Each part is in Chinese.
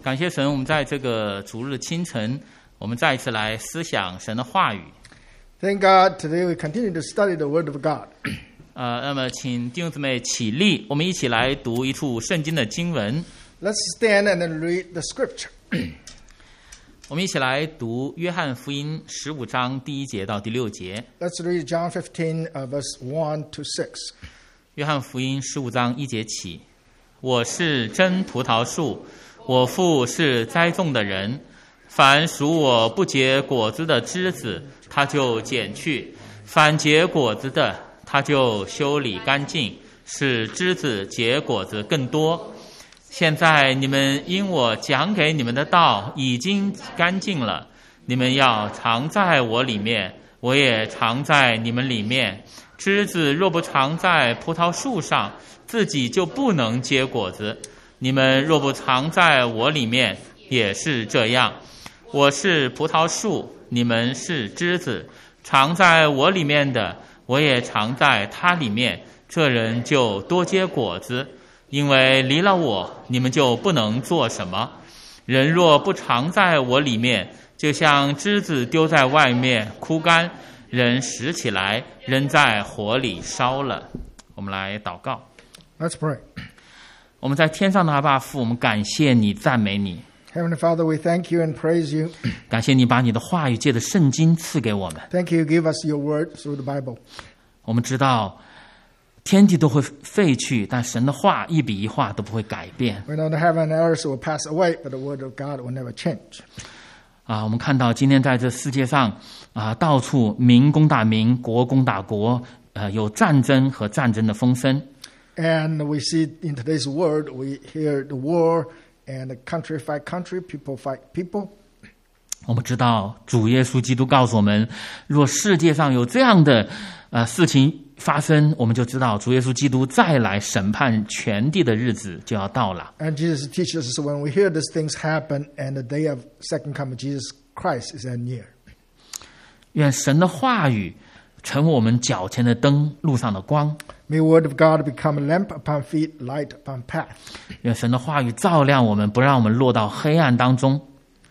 感谢神，我们在这个主日清晨，我们再一次来思想神的话语。 Thank God, today we continue to study the Word of God. 那么请弟兄姊妹起立，我们一起来读一处圣经的经文。 Let's stand and then read the scripture. 我们一起来读约翰福音15章第1节到第6节。 Let's read John 15, verse 1 to 6. 约翰福音15章1节起：我是真葡萄树，我父是栽种的人。凡属我不结果子的枝子，他就剪去；凡结果子的，他就修理干净，使枝子结果子更多。现在你们因我讲给你们的道已经干净了，你们要常在我里面，我也常在你们里面。枝子若不常在葡萄树上，自己就不能结果子。你们若不常在我里面，也是这样。我是葡萄树，你们是枝子，常在我里面的，我也常在他里面，这人就多结果子。因为离了我，你们就不能做什么。人若不常在我里面，就像枝子丢在外面枯干，人拾起来扔在火里烧了。我们来祷告。 Let's pray. 我们在天上的阿爸父，我们感谢你，赞美你。 Heavenly Father, we thank you and praise you. 感谢你把你的话语借着圣经赐给我们。 Thank you, give us your word through the Bible. 我们知道天地都会废去，但神的话一笔一画都不会改变。 We know the heaven and earth will pass away, but the word of God will never change. 我们看到今天在这世界上到处民攻打民，国攻打国，有战争和战争的风声。 And we see in today's world, we hear the war and country fight country, people fight people. 我们知道主耶稣基督告诉我们，若世界上有这样的事情发生，我们就知道主耶稣基督再来审判全地的日子就要到了。 And Jesus teaches us when we hear these things happen and the day of second coming of Jesus Christ is near. 愿神的话语成为我们脚前的灯，路上的光。 May the word of God become a lamp upon feet, light upon path. 愿神的话语照亮我们，不让我们落到黑暗当中。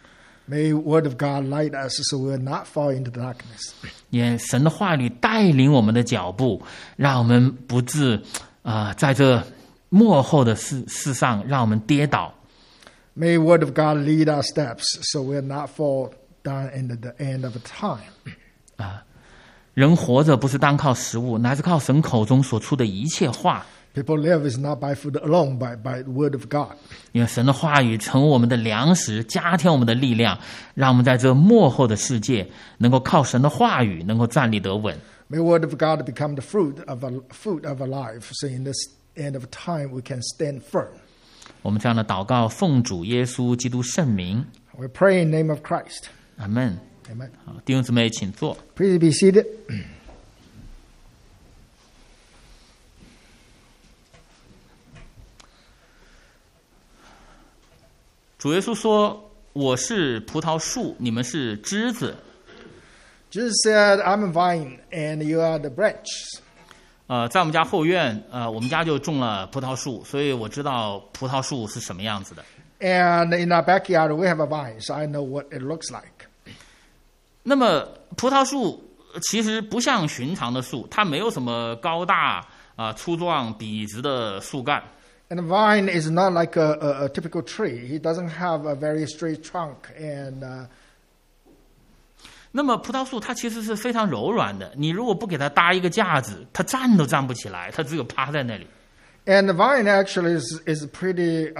May the word of God light us so we will not fall into darkness. 愿神的话语带领我们的脚步，让我们不致在这末后的事上让我们跌倒。 May the word of God lead our steps so we will not fall down into the end of the time. 人活着不是单靠食物，乃是靠神口中所出的一切话。 People live is not by food alone, but by the word of God. 因为神的话语成为我们的粮食，加添我们的力量，让我们在这末后的世界能够靠神的话语能够站立得稳。 May the word of God become the fruit of our life, so in this end of time we can stand firm. 我们这样的祷告，奉主耶稣基督圣名， We pray in the name of Christ. 阿们。 Amen. 好，弟兄姊妹，请坐。 Please be seated. 主耶稣说：“我是葡萄树，你们是枝子。” Jesus said, I'm a vine and you are the branch. 在我们家后院，我们家就种了葡萄树，所以我知道葡萄树是什么样子的。 And in our backyard we have a vine, so I know what it looks like. 那么葡萄树其实不像寻常的树，它没有什么高大粗壮笔直的树干。 And the vine is not like a typical tree. It doesn't have a very straight trunk. And 那么葡萄树它其实是非常柔软的，你如果不给它搭一个架子，它站都站不起来，它只有趴在那里。 the vine actually is pretty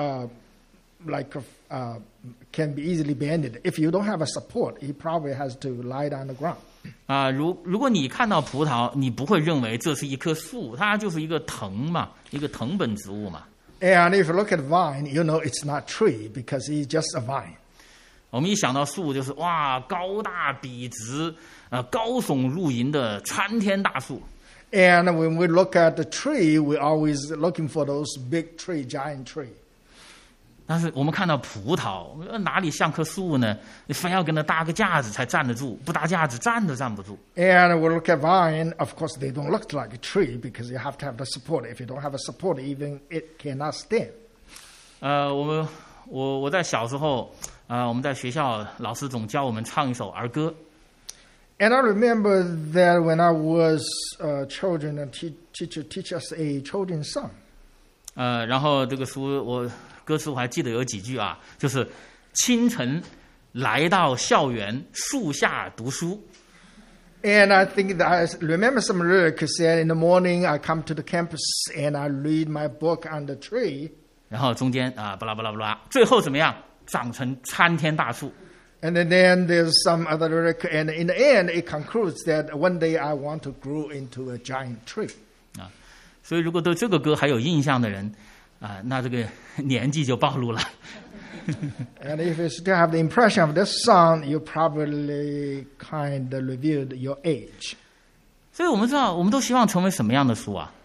can be easily bended. If you don't have a support, it probably has to lie down the ground. 如果你看到葡萄，你不会认为这是一棵树，它就是一个藤嘛，一个藤本植物嘛。 And if you look at vine, you know it's not tree because it's just a vine. 我们一想到树，就是哇，高大笔直，高耸入云的参天大树。 And when we look at the tree, we're always looking for those big tree, giant tree. 但是我们看到葡萄，哪里像棵树呢？你非要跟它搭个架子才站得住，不搭架子站都站不住。 And we look at vine, of course, they don't look like a tree because you have to have the support. If you don't have a support, even it cannot stand. 我在小时候我们在学校老师总教我们唱一首儿歌。 And I remember that when I was children, and teacher teach us a children's song. 然后这个歌词我还记得有几句啊，就是清晨来到校园树下读书。 And I think that I remember some lyrics said, in the morning I come to the campus and I read my book on the tree. 然后中间巴拉巴拉巴拉，最后怎么样？长成参天大树。 And then there's some other lyric, and in the end it concludes that one day I want to grow into a giant tree. 所以如果对这个歌还有印象的人那这个年纪就暴露了。 And if you still have the impression of this song, you probably kind of revealed your age. 所以我们知道，我们都希望成为什么样的树啊？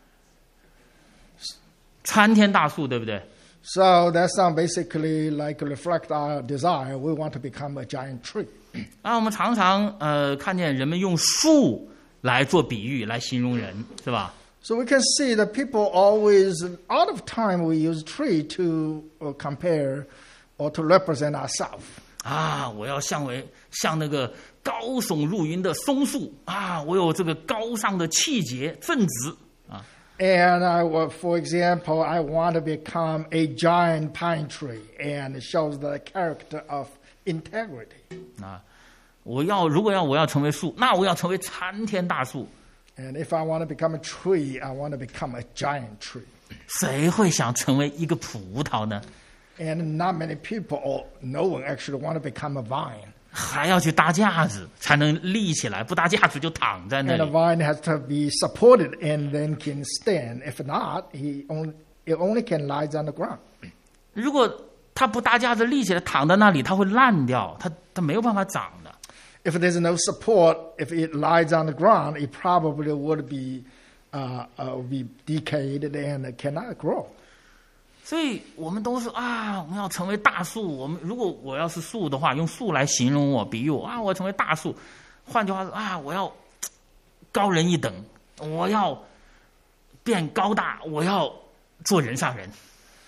参天大树，对不对？ So that song basically like reflect our desire. We want to become a giant tree. 我们常常看见人们用树来做比喻，来形容人，是吧？ So we can see that people always, out of time, we use tree to compare or to represent ourselves. 我要像那个高耸入云的松树我有这个高尚的气节正直 And for example, I want to become a giant pine tree, and it shows the character of integrity. 我要成为树，那我要成为参天大树。 And if I want to become a tree, I want to become a giant tree. 谁会想成为一个葡萄呢？ And not many people, or no one actually want to become a vine. 还要去搭架子才能立起来，不搭架子就躺在那 And a 里。 vine has to be supported and then can stand. If not, it only can lie on the ground. 如果它不搭架子立起来躺在那里，它会烂掉，它没有办法长的。 If there's no support, if it lies on the ground, it probably would be decayed and cannot grow. 所以我们都是我们要成为大树。如果我要是树的话，用树来形容我，比喻我我成为大树。换句话说我要高人一等，我要变高大，我要做人上人。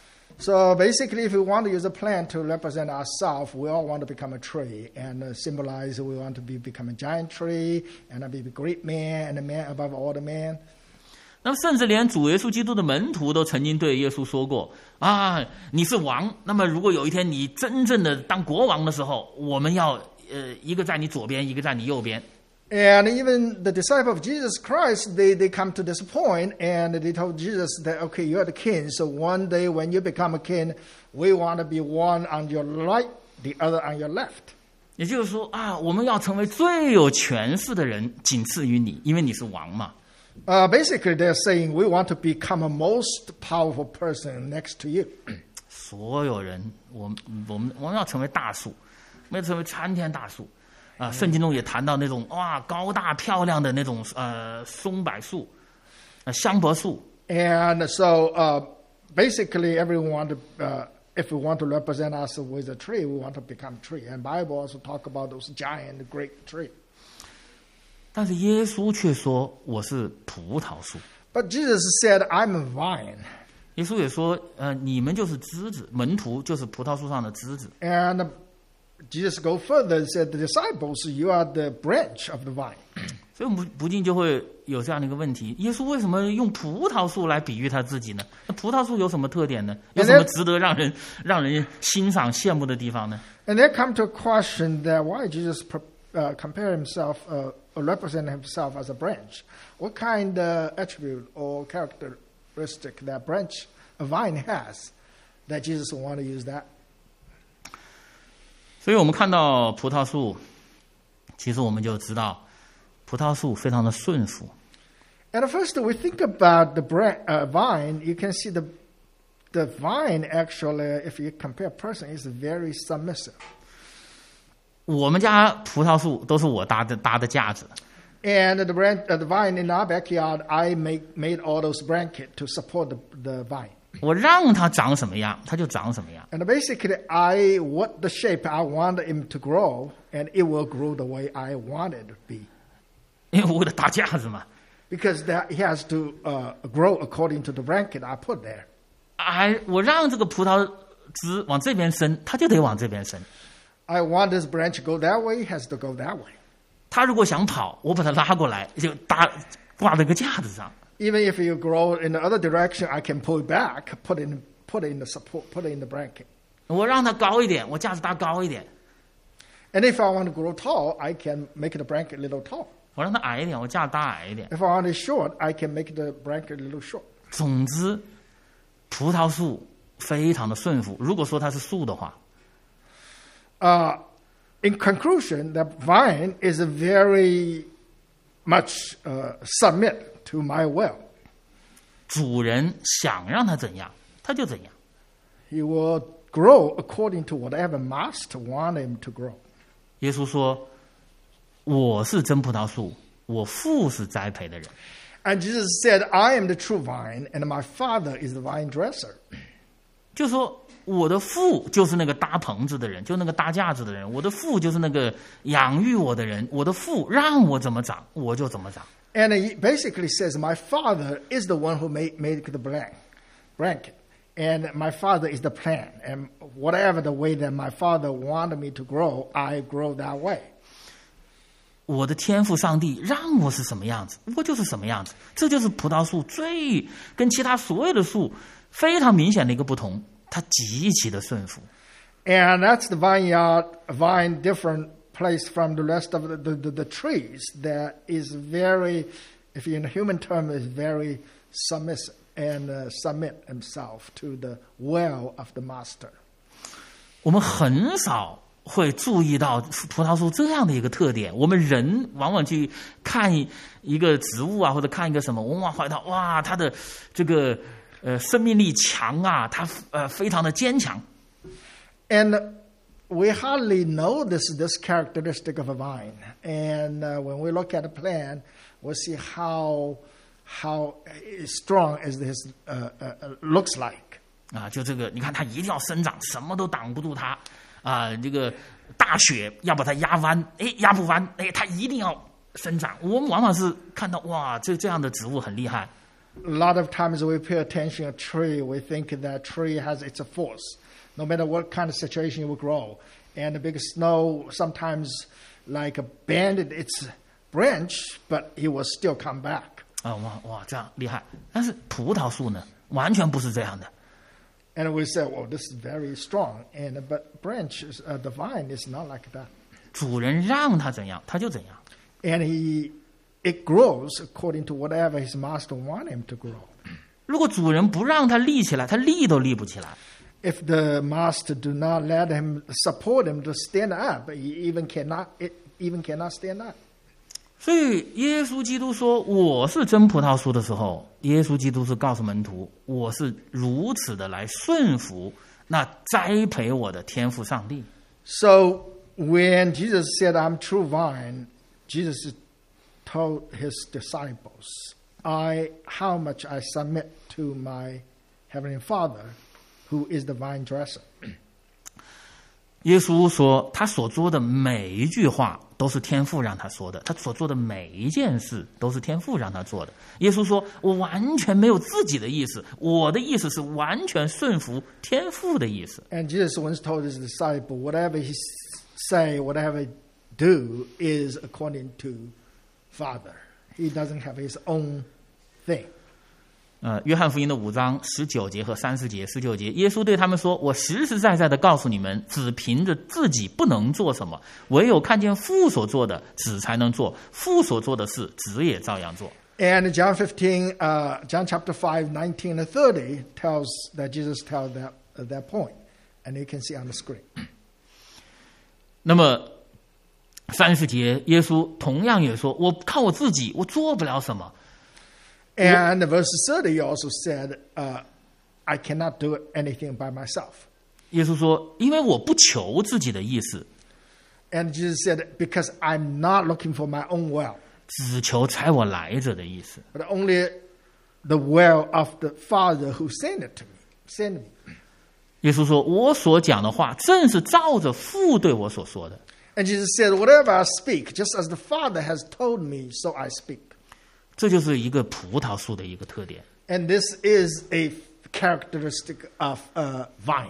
So basically, if we want to use a plant to represent ourselves, we all want to become a tree and symbolize we want to become a giant tree and be a great man and a man above all the men. 那么甚至连主耶稣基督的门徒都曾经对耶稣说过你是王，那么如果有一天你真正的当国王的时候，我们要一个在你左边，一个在你右边。 And even the disciples of Jesus Christ, they come to this point and they told Jesus that, okay, you're the king. So one day when you become a king, we want to be one on your right, the other on your left. 也就是说我们要成为最有权势的人，仅次于你，因为你是王嘛。 Basically, they're saying we want to become a most powerful person next to you. 所有人，我们要成为大树，我们要成为参天大树。圣经中也谈到那种高大漂亮的那种松柏树、香柏树。 And so basically, everyone, if we want to represent ourselves with a tree, we want to become a tree. And Bible also talk about those giant, great tree. 但是耶稣却说我是葡萄树。 But Jesus said, I'm a vine. 耶稣也说你们就是枝子，门徒就是葡萄树上的枝子。 And Jesus go further and said, the disciples, you are the branch of the vine. 所以我们不禁就会有这样的一个问题：耶稣为什么用葡萄树来比喻他自己呢？那葡萄树有什么特点呢？有什么值得让人欣赏羡慕的地方呢？ And there come to a question that why Jesus compare himself or represent himself as a branch. What kind of attribute or characteristic that branch, a vine has, that Jesus want to use that? 所以我们看到葡萄树，其实我们就知道，葡萄树非常的顺服。 And first, we think about the vine. You can see the vine actually, if you compare a person, is very submissive. 我们家葡萄树都是我搭的架子。 And the vine in our backyard, I made all those brackets to support the vine. 我让它长什么样，它就长什么样。 And basically, what the shape I want him to grow, and it will grow the way I want it to be. 因为我给它搭架子嘛。 Because he has to grow according to the bracket I put there. 我让这个葡萄枝往这边伸，它就得往这边伸。 I want this branch to go that way, it has to go that way. 它如果想跑，我把它拉过来，就挂在个架子上。 Even if you grow in the other direction, I can pull it back, put it in the support, put it in the bracket. 我让它高一点，我架子搭高一点。 And if I want to grow tall, I can make the bracket a little tall. 我让它矮一点，我架子搭矮一点。 If I want it short, I can make the bracket a little short. 总之，葡萄树非常的顺服。如果说它是树的话， In conclusion, the vine is very much submit to my will. 主人想让它怎样，它就怎样。 He will grow according to whatever master want him to grow. 耶稣说：“我是真葡萄树，我父是栽培的人。” And Jesus said, I am the true vine, and my Father is the vine dresser. 就说我的父就是那个搭棚子的人，就那个搭架子的人。我的父就是那个养育我的人。我的父让我怎么长，我就怎么长。 And he basically says, my Father is the one who made the blanket. And my Father is the plant. And whatever the way that my Father wanted me to grow, I grow that way. 我的天父上帝让我是什么样子，我就是什么样子。这就是葡萄树最跟其他所有的树非常明显的一个不同，它极其的顺服。 And that's the vine different place from the rest of the trees that is very, if in human term, is very submissive and submit himself to the will of the master. 我们很少会注意到葡萄树这样的一个特点。我们人往往去看一个植物啊，或者看一个什么，往往怀到哇，它的这个生命力强啊，它非常的坚强。 And we hardly notice this characteristic of a vine. And when we look at a plant, we'll see how strong as this looks like. 啊，就这个，你看它一定要生长，什么都挡不住它。啊，这个大雪要把它压弯，压不弯，它一定要生长。我们往往是看到哇，这样的植物很厉害。 A lot of times we pay attention to a tree, we think that tree has its force. No matter what kind of situation it will grow. And the big snow sometimes like abandoned its branch, but it will still come back. 啊，哇，这样厉害。但是葡萄树呢，完全不是这样的。 And we say, well, this is very strong. But branches, the vine is not like that. 主人让它怎样，它就怎样。 And it grows according to whatever his master want him to grow. 如果主人不让它立起来，它立都立不起来。 If the master do not let him support him to stand up, he even cannot stand up. 所以耶稣基督说我是真葡萄树的时候，耶稣基督是告诉门徒，我是如此的来顺服那栽培我的天父上帝。 So when Jesus said, I'm true vine, Jesus told his disciples, how much I submit to my heavenly Father, who is the vine dresser. 耶稣说他所做的每一句话都是天父让他说的，他所做的每一件事都是天父让他做的。耶稣说我完全没有自己的意思，我的意思是完全顺服天父的意思。 And Jesus once told his disciple, whatever he say, whatever he do is according to Father. He doesn't have his own thing. 约翰福音的5章19节和30节、19节，耶稣对他们说：“我实实在在的告诉你们，只凭着自己不能做什么，唯有看见父所做的，子才能做。父所做的事，子也照样做。” And John chapter 5, 19 and 30 tells that Jesus tells that point, and you can see on the screen. 那么30节，耶稣同样也说：“我靠我自己，我做不了什么。” And verse 30 also said, I cannot do anything by myself. 耶稣说：“因为我不求自己的意思。” And Jesus said, because I'm not looking for my own will. 只求差我来者的意思。 But only the will of the Father who sent me. 耶稣说：“我所讲的话，正是照着父对我所说的。” And Jesus said, whatever I speak, just as the Father has told me, so I speak. 这就是一个葡萄树的一个特点。 And this is a characteristic of a vine.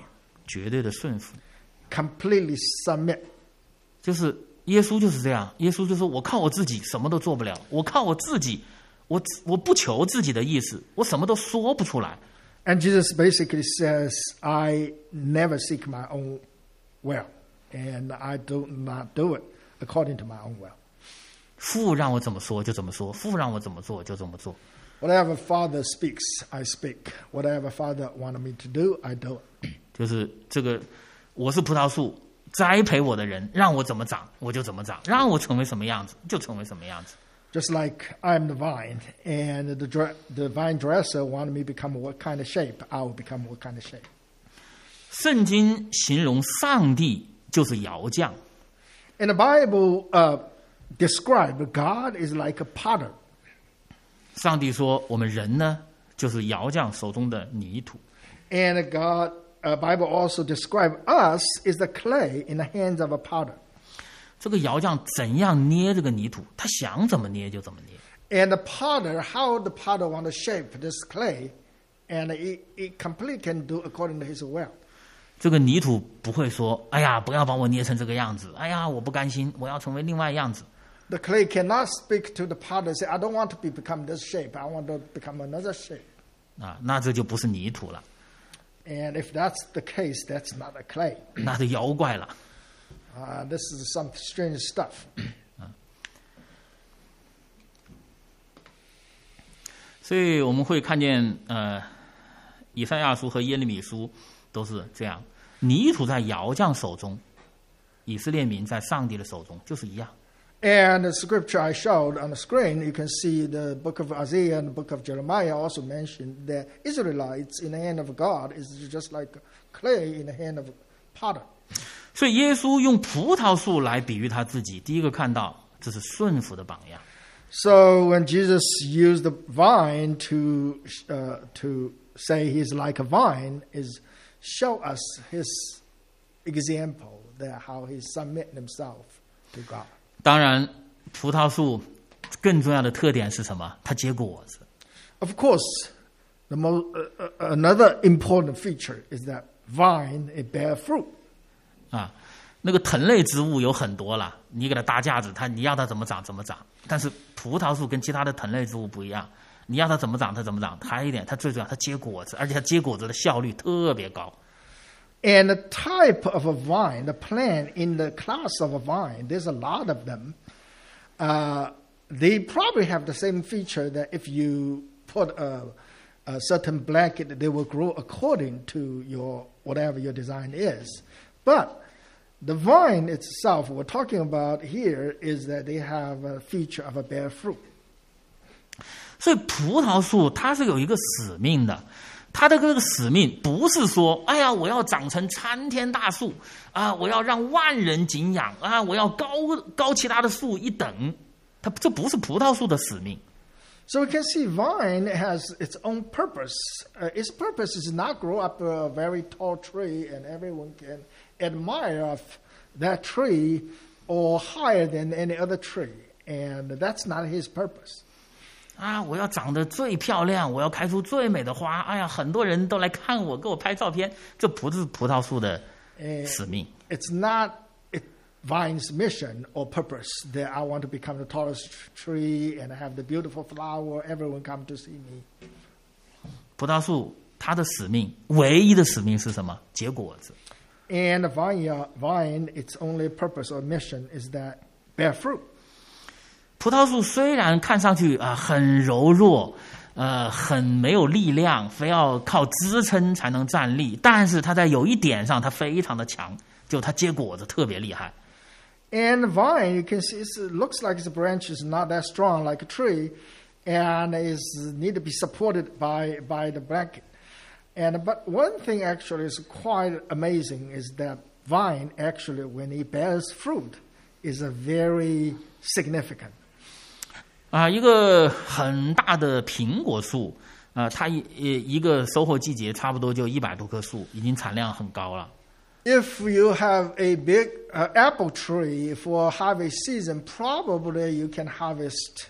绝对的顺服， completely submit. 就是耶稣就是这样，耶稣就说：“我靠我自己什么都做不了，我靠我自己，我不求自己的意思，我什么都说不出来。” And Jesus basically says, I never seek my own will, and I do not do it according to my own will. 父让我怎么说就怎么说，父让我怎么做就怎么做。 Whatever Father speaks, I speak. Whatever Father wanted me to do, I do it. 就是这个，我是葡萄树，栽培我的人让我怎么长我就怎么长，让我成为什么样子就成为什么样子。 Just like I'm the vine, and the vine dresser wanted me to become what kind of shape, I will become what kind of shape. 圣经形容上帝就是窑匠， In the Bible, describe God is like a potter. 上帝说我们人呢就是窑匠手中的泥土。 And God, Bible also describe us is the clay in the hands of a potter. 这个窑匠怎样捏这个泥土，他想怎么捏就怎么捏。 And the potter, how the potter want to shape this clay, and it completely can do according to his will. 这个泥土不会说：“哎呀，不要把我捏成这个样子，哎呀，我不甘心，我要成为另外样子。” The clay cannot speak to the potter and say, I don't want to become this shape, I want to become another shape. 啊，那这就不是泥土了， And if that's the case, that's not a clay. 那是妖怪了。 This is some strange stuff. 所以我们会看见，以赛亚书和耶利米书都是这样，泥土在窑匠手中，以色列民在上帝的手中，就是一样。 And the scripture I showed on the screen, you can see the book of Isaiah and the book of Jeremiah also mentioned that Israelites in the hand of God is just like clay in the hand of a potter. 所以耶稣用葡萄树来比喻他自己，第一个看到这是顺服的榜样。 So when Jesus used the vine to say he's like a vine, is show us his example that how he submit himself to God. 当然，葡萄树更重要的特点是什么？它结果子。 Of course, another important feature is that vine it bear fruit. 啊，那个藤类植物有很多了，你给它搭架子，你要它怎么长怎么长。但是葡萄树跟其他的藤类植物不一样，你要它怎么长它怎么长。还有一点，它最重要，它结果子，而且它结果子的效率特别高。 And the type of a vine, the plant in the class of a vine, there's a lot of them. They probably have the same feature that if you put a certain blanket, they will grow according to your whatever your design is. But the vine itself, we're talking about here, is that they have a feature of a bear fruit. 所以葡萄树它是有一个使命的。 他的这个使命不是说，哎呀，我要长成参天大树啊，我要让万人敬仰啊，我要高其他的树一等，这不是葡萄树的使命。 So we can see vine has its own purpose. Its purpose is not grow up a very tall tree and everyone can admire of that tree or higher than any other tree, and that's not his purpose. 啊，我要长得最漂亮，我要开出最美的花。哎呀，很多人都来看我，给我拍照片。这不是葡萄树的使命。 It's not vine's mission or purpose that I want to become the tallest tree and have the beautiful flower. Everyone come to see me. 葡萄树它的使命，唯一的使命是什么？结果子。 And the vine, its only purpose or mission is that bear fruit. 葡萄树虽然看上去很柔弱，很没有力量，非要靠支撑才能站立，但是它在有一点上它非常的强，就它结果子特别厉害。 And the vine, you can see, it looks like its branch is not that strong like a tree, and is need to be supported by the blanket. But one thing actually is quite amazing is that vine actually, when it bears fruit, is a very significant. 一个很大的苹果树，它一个收获季节差不多就100多棵树，已经产量很高了。 If you have a big apple tree for harvest season, probably you can harvest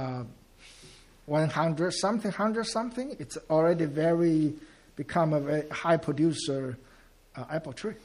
100 something. It's already become a very high producer apple tree.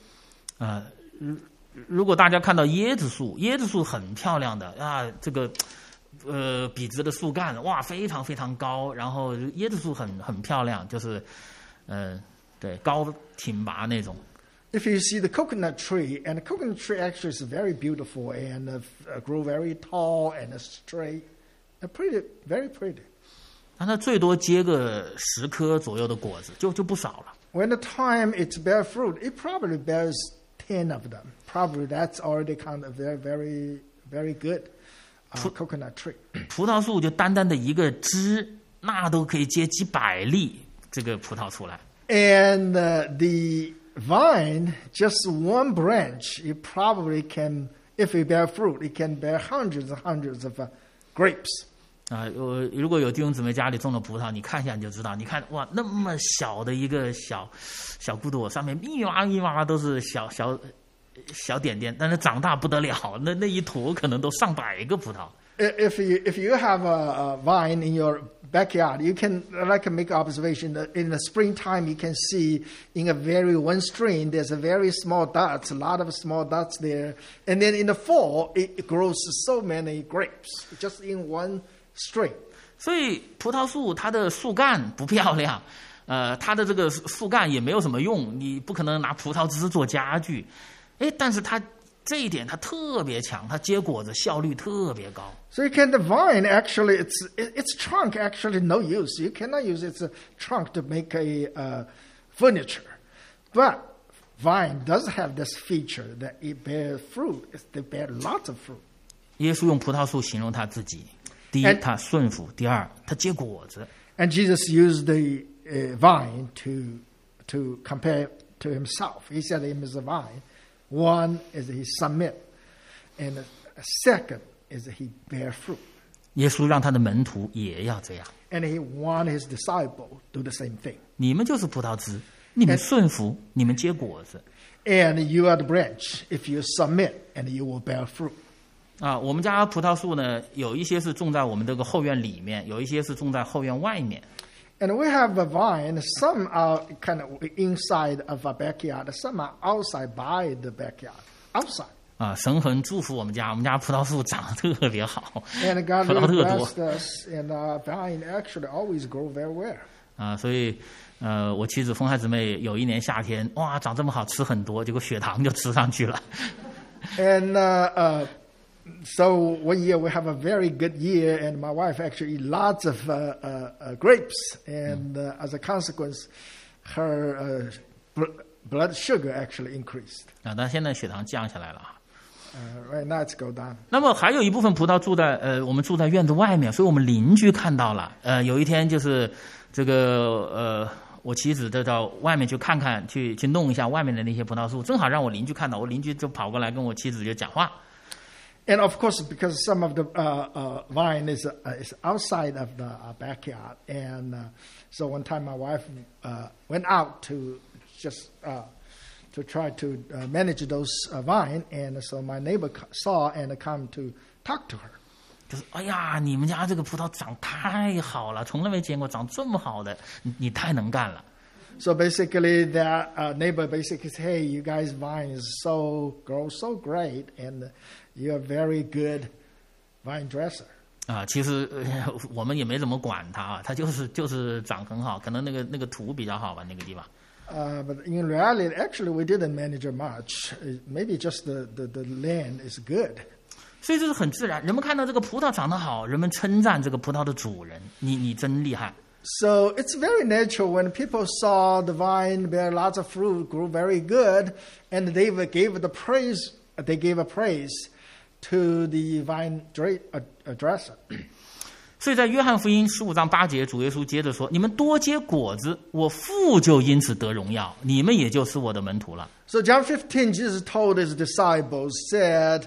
如果大家看到椰子树，椰子树很漂亮的啊，这个笔直的树干，哇，非常非常高，然后椰子树很漂亮，就是对，高挺拔那种。 If you see the coconut tree, and the coconut tree actually is very beautiful and grow very tall and straight, pretty, very pretty. 那最多结个10颗左右的果子，就不少了。 When the time it bears fruit, it probably bears 10 of them. Probably that's already kind of very, very, very good coconut tree. 葡萄树就单单的一个枝，那都可以结几百粒这个葡萄出来。 And the vine, just one branch, it probably can, if it bear fruit, it can bear hundreds and hundreds of grapes. 如果有弟兄姊妹家里种了葡萄，你看一下你就知道。你看哇，那么小的一个小骨朵，上面密密麻麻都是小点点，但是长大不得了，那一坨可能都上百个葡萄。 If you have a vine in your backyard, you can make observation that in the springtime you can see in a very one string there's a very small dots, a lot of small dots there, and then in the fall it grows so many grapes just in one string. 所以葡萄树它的树干不漂亮，它的这个树干也没有什么用，你不可能拿葡萄枝做家具，但是它这一点它特别强，它结果子效率特别高。 So you can the vine actually its trunk actually no use. You cannot use its trunk to make a furniture, but vine does have this feature that it bears fruit. They bear lots of fruit. 耶稣用葡萄树形容他自己，第一，他顺服；第二，他结果子。 And Jesus used the vine to compare to himself. He said him as a vine. One is he submit, and the second is he bear fruit. 耶稣让他的门徒也要这样。 And he want his disciple do the same thing. 你们就是葡萄枝，你们顺服，你们结果子。 And you are the branch. If you submit, and you will bear fruit. 我们家葡萄树呢，有一些是种在我们这个后院里面，有一些是种在后院外面。 And we have a vine. Some are kind of inside of our backyard. Some are outside by the backyard. Outside. 神很祝福我们家葡萄树长得特别好， And God 葡萄 really 特多。 blessed us, and our vine actually always grow very well. 所以我妻子风海姊妹有一年夏天，哇，长这么好，吃很多，结果血糖就吃上去了。 And so one year we have a very good year, and my wife actually eat lots of grapes, and as a consequence, her blood sugar actually increased. 但现在血糖降下来了。 Right now it's go down. 那么还有一部分葡萄我们住在院子外面，所以我们邻居看到了。有一天就是这个我妻子就到外面去看看，去弄一下外面的那些葡萄树，正好让我邻居看到，我邻居就跑过来跟我妻子就讲话。 And of course, because some of the vine is outside of the backyard, and so one time my wife went out to just to try to manage those vine, and so my neighbor saw and come to talk to her. 就是哎呀，你们家这个葡萄长太好了，从来没见过长这么好的，你太能干了。 So basically, that neighbor basically said, "Hey, you guys' vine is grows so great, and you're a very good vine dresser." 其实我们也没怎么管它它就是长很好，可能那个土比较好吧，那个地方。 But in reality, actually, we didn't manage it much. Maybe just the land is good. 所以这是很自然，人们看到这个葡萄长得好，人们称赞这个葡萄的主人，你真厉害。 So it's very natural when people saw the vine bear lots of fruit, grew very good, and they gave the praise. They gave a praise to the vine dresser. 所以在约翰福音15章8节，主耶稣接着说：“你们多结果子，我父就因此得荣耀，你们也就是我的门徒了。” So John 15, Jesus told his disciples, said,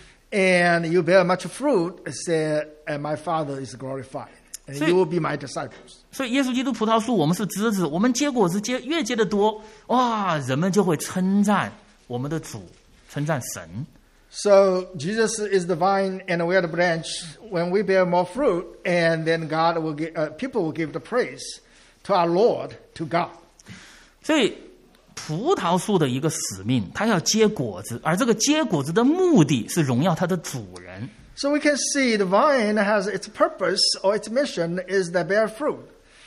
"And you bear much fruit," said, "and my Father is glorified, and you will be my disciples." 所以耶稣基督葡萄树，我们是枝子，我们结果子越结得多，哇，人们就会称赞我们的主，称赞神。 So Jesus is the vine, and we are the branch. When we bear more fruit, and then God will people will give the praise to our Lord, to God. 所以葡萄树的一个使命，它要结果子，而这个结果子的目的是荣耀它的主人。 So we can see the vine has its purpose or its mission is to bear fruit.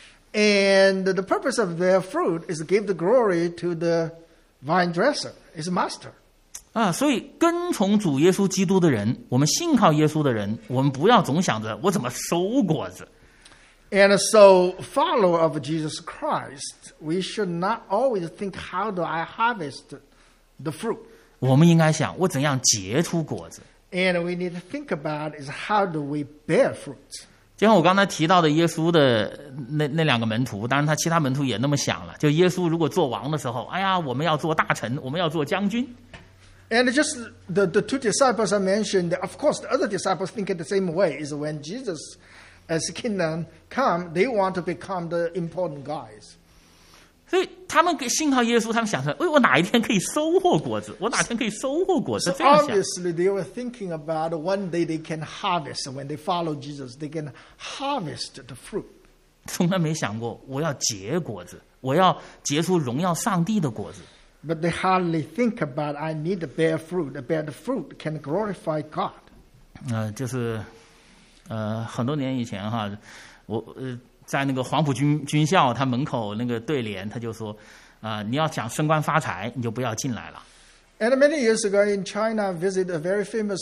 And the purpose of their fruit is to give the glory to the vine dresser, his master. 所以跟从主耶稣基督的人，我们信靠耶稣的人，我们不要总想着我怎么收果子。 And so, follower of Jesus Christ, we should not always think, how do I harvest the fruit? 我们应该想，我怎样结出果子。 And we need to think about is how do we bear fruit? 就像我刚才提到的耶稣的那两个门徒，当然他其他门徒也那么想了。就耶稣如果做王的时候，哎呀，我们要做大臣，我们要做将军。 And just the two disciples I mentioned, of course, the other disciples think it the same way. Is when Jesus, as kingdom come, they want to become the important guys. 所以他们信靠耶稣，他们想着，我哪一天可以收获果子？我哪天可以收获果子？ So 这样想。 obviously, they were thinking about one day they can harvest. When they follow Jesus, they can harvest the fruit. 从来没想过我要结果子，我要结出荣耀上帝的果子。 But they hardly think about, I need to bear fruit. Bear the fruit can glorify God. 就是很多年以前哈，我在那个黄埔军校，他门口那个对联，他就说你要想升官发财，你就不要进来了。 And many years ago in China, I visited a very famous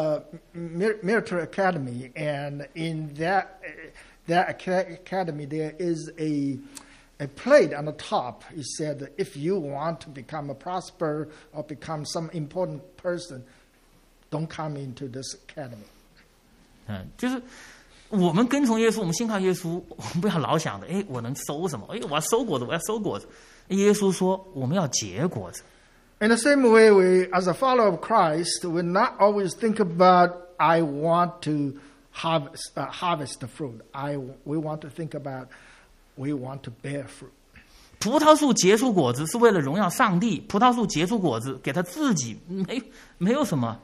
military academy. And in that academy, there is a plate on the top. It said, if you want to become a prosper or become some important person, don't come into this academy. 就是我们跟从耶稣，我们信靠耶稣，我们不要老想着，我能收什么？我要收果子，我要收果子。耶稣说，我们要结果子。 In the same way, we, as a follower of Christ, will not always think about, I want to harvest the fruit. We want to think about, we want to bear fruit. 葡萄树结出果子是为了荣耀上帝，葡萄树结出果子给他自己没有什么。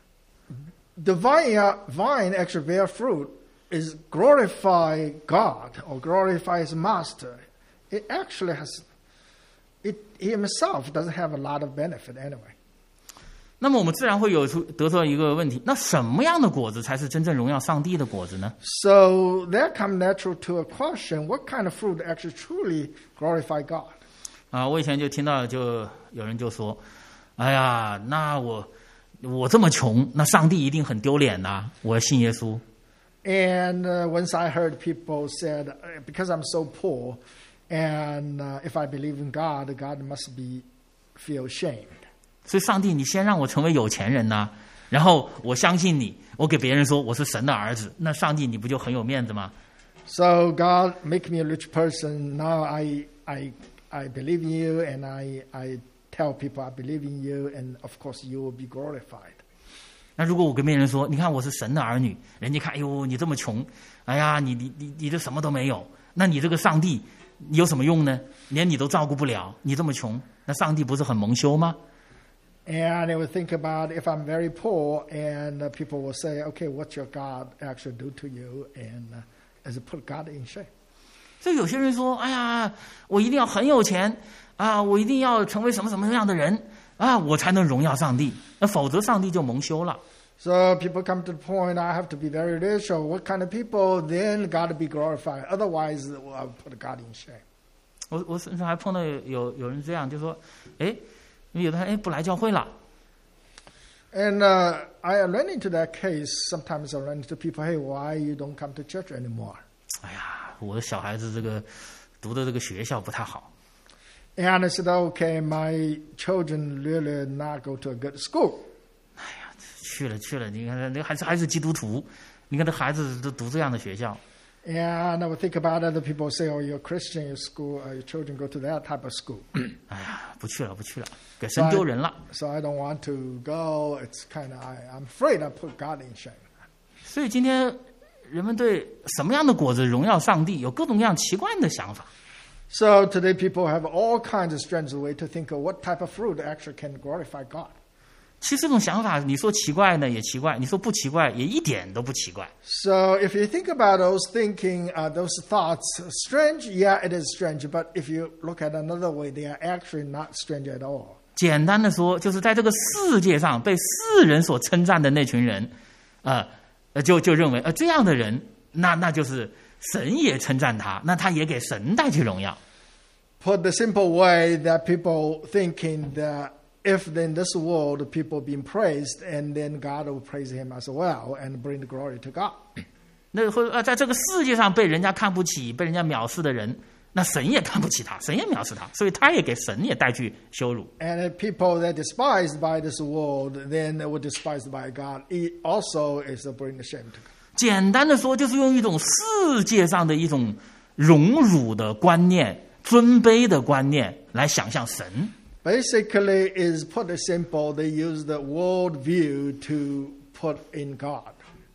The vine actually bear fruit is glorify God or glorify his master. It actually has, he himself doesn't have a lot of benefit anyway. 那么我们自然会得出一个问题，那什么样的果子才是真正荣耀上帝的果子呢？ So that comes natural to a question, what kind of fruit actually truly glorify God? 我以前就听到就有人就说，哎呀，那我这么穷，那上帝一定很丢脸呐！我信耶稣。 And once I heard people said, because I'm so poor, and if I believe in God, God must feel ashamed. 所以上帝，你先让我成为有钱人呐，然后我相信你，我给别人说我是神的儿子，那上帝你不就很有面子吗？ So God make me a rich person. Now I believe in you, and I tell people I believe in you, and of course you will be glorified. 那如果我跟别人说，你看我是神的儿女，人家看，哎呦，你这么穷，哎呀，你这什么都没有，那你这个上帝你有什么用呢？连你都照顾不了，你这么穷，那上帝不是很蒙羞吗？ And they would think about if I'm very poor, and people will say, okay, what your God actually do to you, and as it put God in shame. 所以有些人说，哎呀，我一定要很有钱啊，我一定要成为什么什么样的人啊，我才能荣耀上帝，那否则上帝就蒙羞了。 So people come to the point, I have to be very rich, or what kind of people, then God will be glorified. Otherwise, I'll put God in shame. 我甚至还碰到有人这样，就说，有的人不来教会了。 And I run into that case. Sometimes I run into people, hey, why you don't come to church anymore? 哎呀，我的小孩子这个读的这个学校不太好。 And I said, okay, my children really not go to a good school. 哎呀，去了，你看那还是基督徒，你看这孩子都读这样的学校。 And I would think about other people say, oh, you're Christian, your school, your children go to that type of school. 哎呀，不去了，给神丢人了。 So I don't want to go. It's kind of, I'm afraid I put God in shame. 所以今天人们对什么样的果子荣耀上帝有各种各样奇怪的想法。 So today people have all kinds of strange ways to think of what type of fruit actually can glorify God. 其实这种想法，你说奇怪呢也奇怪，你说不奇怪也一点都不奇怪。 So if you think about those thinking, those thoughts, strange, yeah, it is strange. But if you look at another way, they are actually not strange at all. 简单的说，就是在这个世界上被世人所称赞的那群人，就认为这样的人，那就是神也称赞他，那他也给神带去荣耀。 Put the simple way that people thinking that if in this world people being praised, and then God will praise him as well and bring the glory to God. 那在这个世界上被人家看不起、被人家藐视的人，那神也看不起他，神也藐视他，所以他也给神也带去羞辱。 And if people that despised by this world, then they were despised by God. It also is to bring the shame to God. 简单的说，就是用一种世界上的一种荣辱的观念、尊卑的观念来想象神。 Basically, is put it simple, they use the world view to put in God.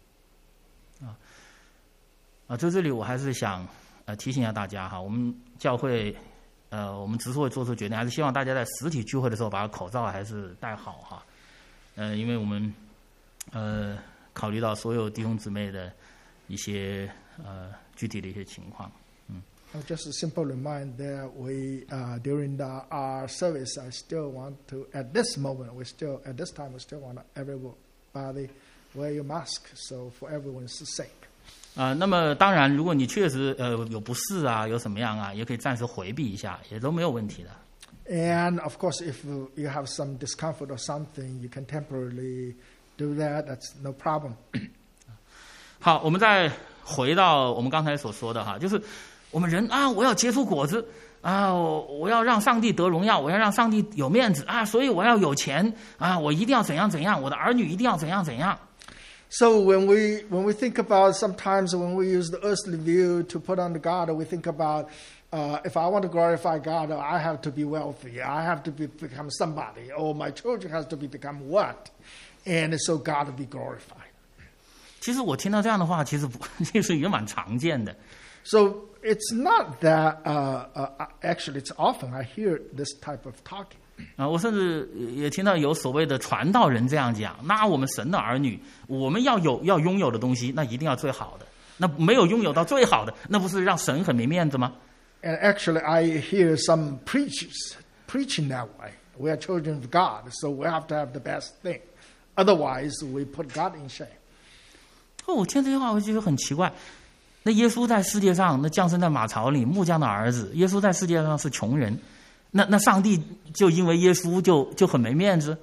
在这里我还是想提醒一下大家哈，我们教会我们之所以做出决定，还是希望大家在实体聚会的时候把口罩还是戴好哈。因为我们考虑到所有弟兄姊妹的一些具体的一些情况。 Just a simple reminder that we, during our service, I still want to, at this moment, at this time, we still want everybody wear your mask, so for everyone's sake. 那么当然，如果你确实有不适啊，有什么样啊，也可以暂时回避一下，也都没有问题的。 And of course, if you have some discomfort or something, you can temporarily do that. That's no problem. 好，我们再回到我们刚才所说的哈，就是我们人我要结出果子我要让上帝得荣耀，我要让上帝有面子所以我要有钱我一定要怎样怎样，我的儿女一定要怎样怎样。 So when we think about, sometimes when we use the earthly view to put on God, we think about if I want to glorify God, I have to be wealthy, I have to become somebody, or my children has to become what, and so God will be glorified. 其实我听到这样的话，其实也蛮常见的。 So it's not that actually it's often I hear this type of talking. 我甚至也听到有所谓的传道人这样讲，那我们神的儿女，我们要拥有的东西，那一定要最好的，那没有拥有到最好的，那不是让神很没面子吗？ And actually I hear some preachers preaching that way. We are children of God, so we have to have the best thing. Otherwise, we put God in shame. 我听这句话我觉得很奇怪。那耶稣在世界上，那降生在马槽里，木匠的儿子，耶稣在世界上是穷人，那上帝就因为耶稣就很没面子。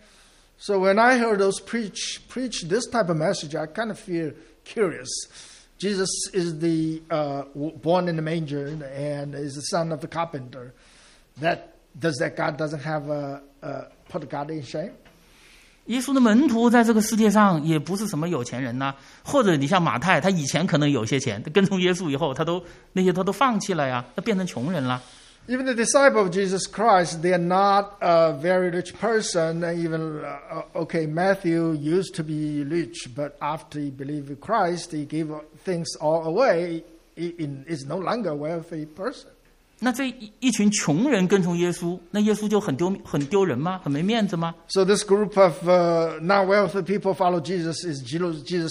So when I heard those preach this type of message, I kind of feel curious. Jesus is the born in the manger and is the son of the carpenter. Does that God doesn't have put God in shame? 耶稣的门徒在这个世界上也不是什么有钱人呐，或者你像马太，他以前可能有些钱，跟从耶稣以后，他都放弃了呀，他变成穷人了。 Even the disciple of Jesus Christ, they are not a very rich person. Even Matthew used to be rich, but after he believed in Christ, he gave things all away. He is no longer a wealthy person. 那这一群穷人跟从耶稣，那耶稣就很丢人吗？很没面子吗？ So this group of not wealthy people follow Jesus. Is Jesus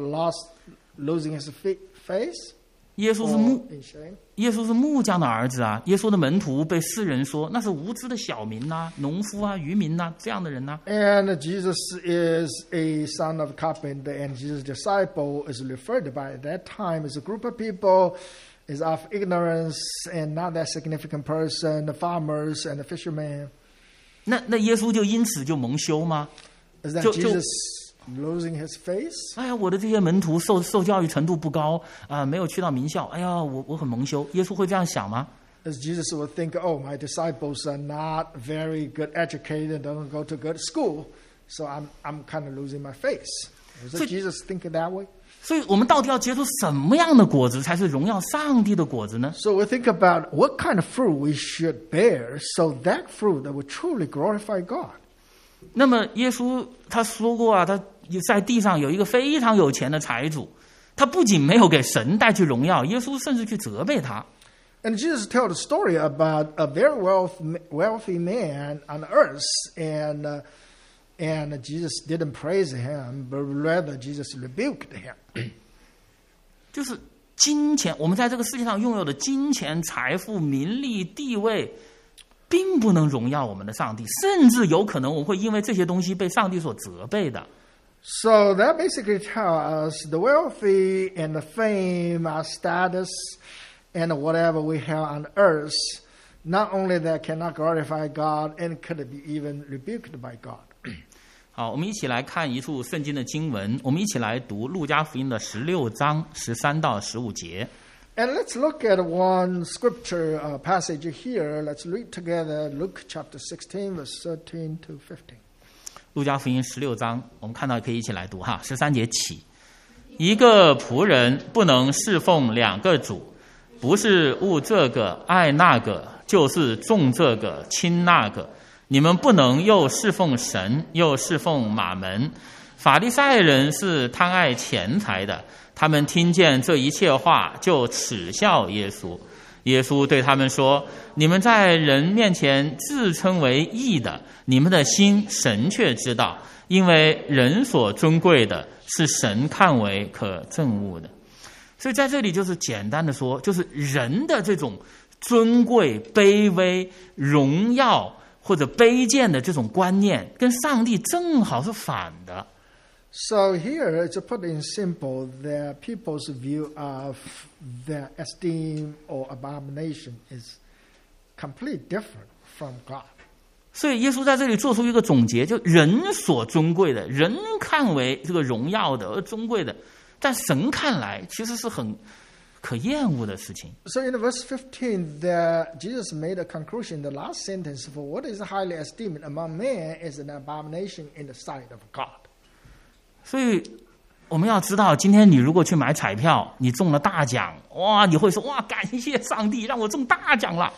losing his face? 耶稣是木匠的儿子啊！耶稣的门徒被世人说那是无知的小民呐、农夫啊、渔民呐、这样的人呐。 And Jesus is a son of carpenter, and Jesus' disciple is referred by at that time as a group of people is of ignorance and not that significant person, the farmers and the fishermen. 那耶稣就因此就蒙羞吗？ Is that Jesus losing his face? 哎呀，我的这些门徒受教育程度不高没有去到名校，哎呀，我很蒙羞。耶稣会这样想吗？ As Jesus would think, oh, my disciples are not very good educated, don't go to good school, so I'm kind of losing my face. Does Jesus think that way? 所以我们到底要结出什么样的果子才是荣耀上帝的果子呢？ So we think about what kind of fruit we should bear, so that fruit that will truly glorify God. 那么耶稣他说过啊，他在地上有一个非常有钱的财主，他不仅没有给神带去荣耀，耶稣甚至去责备他。 And Jesus tells a story about a very wealthy man on earth, and And Jesus didn't praise him, but rather Jesus rebuked him. 就是金钱，我们在这个世界上拥有的金钱、财富、名利、地位，并不能荣耀我们的上帝，甚至有可能我们会因为这些东西被上帝所责备的。 So that basically tells us the wealthy and the fame, our status, and whatever we have on earth, not only that cannot glorify God and could be even rebuked by God. 好，我们一起来看一处圣经的经文，我们一起来读路加福音的16章13到15节。 And let's look at one scripture passage here. Let's read together Luke chapter 16, verse 13 to 15. 路加福音16章，我们看到可以一起来读哈，13节起。一个仆人不能侍奉两个主，不是恶这个爱那个，就是重这个轻那个。你们不能又侍奉神，又侍奉马门。法利赛人是贪爱钱财的，他们听见这一切话，就耻笑耶稣。耶稣对他们说：你们在人面前自称为义的，你们的心神却知道，因为人所尊贵的是神看为可憎恶的。所以在这里就是简单的说，就是人的这种尊贵、卑微、荣耀或者卑贱的这种观念，跟上帝正好是反的。 So here, to put it in simple, the people's view of their esteem or abomination is completely different from God. 所以耶稣在这里做出一个总结，就人所尊贵的，人看为这个荣耀的、尊贵的，但神看来其实是很可厌恶的事情。 So in verse 15, Jesus made a conclusion in the last sentence, for what is highly esteemed among men is an abomination in the sight of God. 所以我们要知道，今天你如果去买彩票，你中了大奖，哇，你会说哇，感谢上帝让我中大奖了。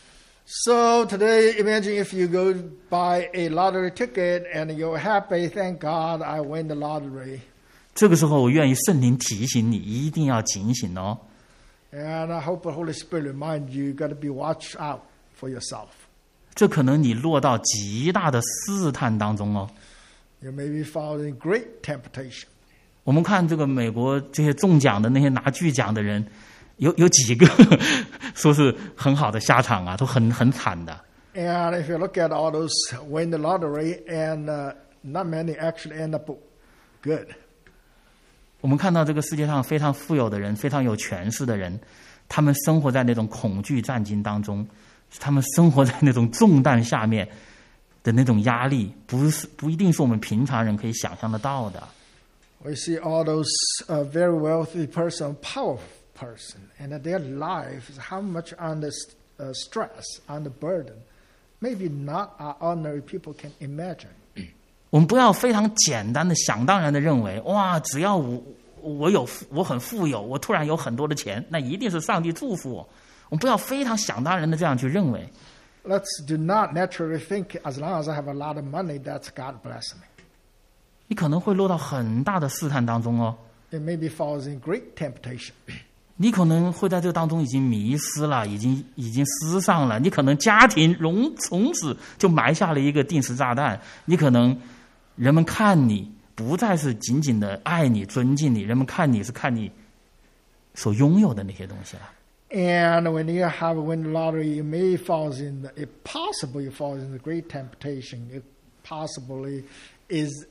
So today, imagine if you go buy a lottery ticket and you're happy, thank God I win the lottery. 这个时候，我愿意圣灵提醒你，一定要警醒哦。 And I hope the Holy Spirit remind you, you got to be watch out for yourself. 这可能你落到极大的试探当中哦。 You may be found in great temptation. 我们看这个美国这些中奖的那些拿巨奖的人，有几个说是很好的下场啊，都很惨的。 And if you look at all those win the lottery, and not many actually end up good. 我们看到这个世界上非常富有的人，非常有权势的人，他们生活在那种恐惧战惊当中，他们生活在那种重担下面的那种压力，不一定是我们平常人可以想象得到的。 We see all those very wealthy person, powerful person, and their life is how much under stress, under burden, maybe not our ordinary people can imagine. 我们不要非常简单的想当然的认为，哇，只要我很富有，我突然有很多的钱，那一定是上帝祝福我。我们不要非常想当然的这样去认为。 Let's do not naturally think as long as I have a lot of money, that's God bless me. 你可能会落到很大的试探当中哦。 It maybe falls in great temptation. 你可能会在这当中已经迷失了，已经失丧了。你可能家庭从此就埋下了一个定时炸弹。你可能人们看你不再是仅仅的爱你、尊敬你，人们看你是看你所拥有的那些东西了。 And when you have win the lottery, you may fall in, if possible, you fall in the great temptation. It possibly is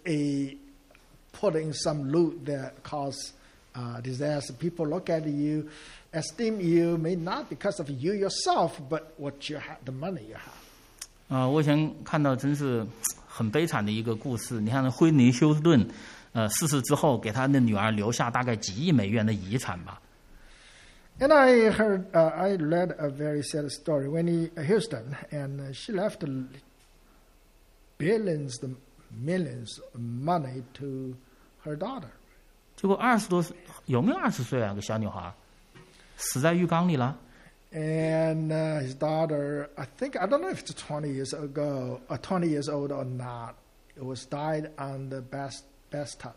putting some loot that cause disaster. People look at you, esteem you, may not because of you yourself, but what you have, the money you have. 我以前看到真是很悲惨的一个故事。你看惠尼休斯顿，逝世之后，给他的女儿留下大概几亿美元的遗产吧。 And I read a very sad story. Whitney Houston, and she left billions, millions of money to her daughter. 结果20多岁，有没有20岁啊？个小女孩死在浴缸里了。 And his daughter, I don't know if it's 20 years old or not. It was died on the bathtub.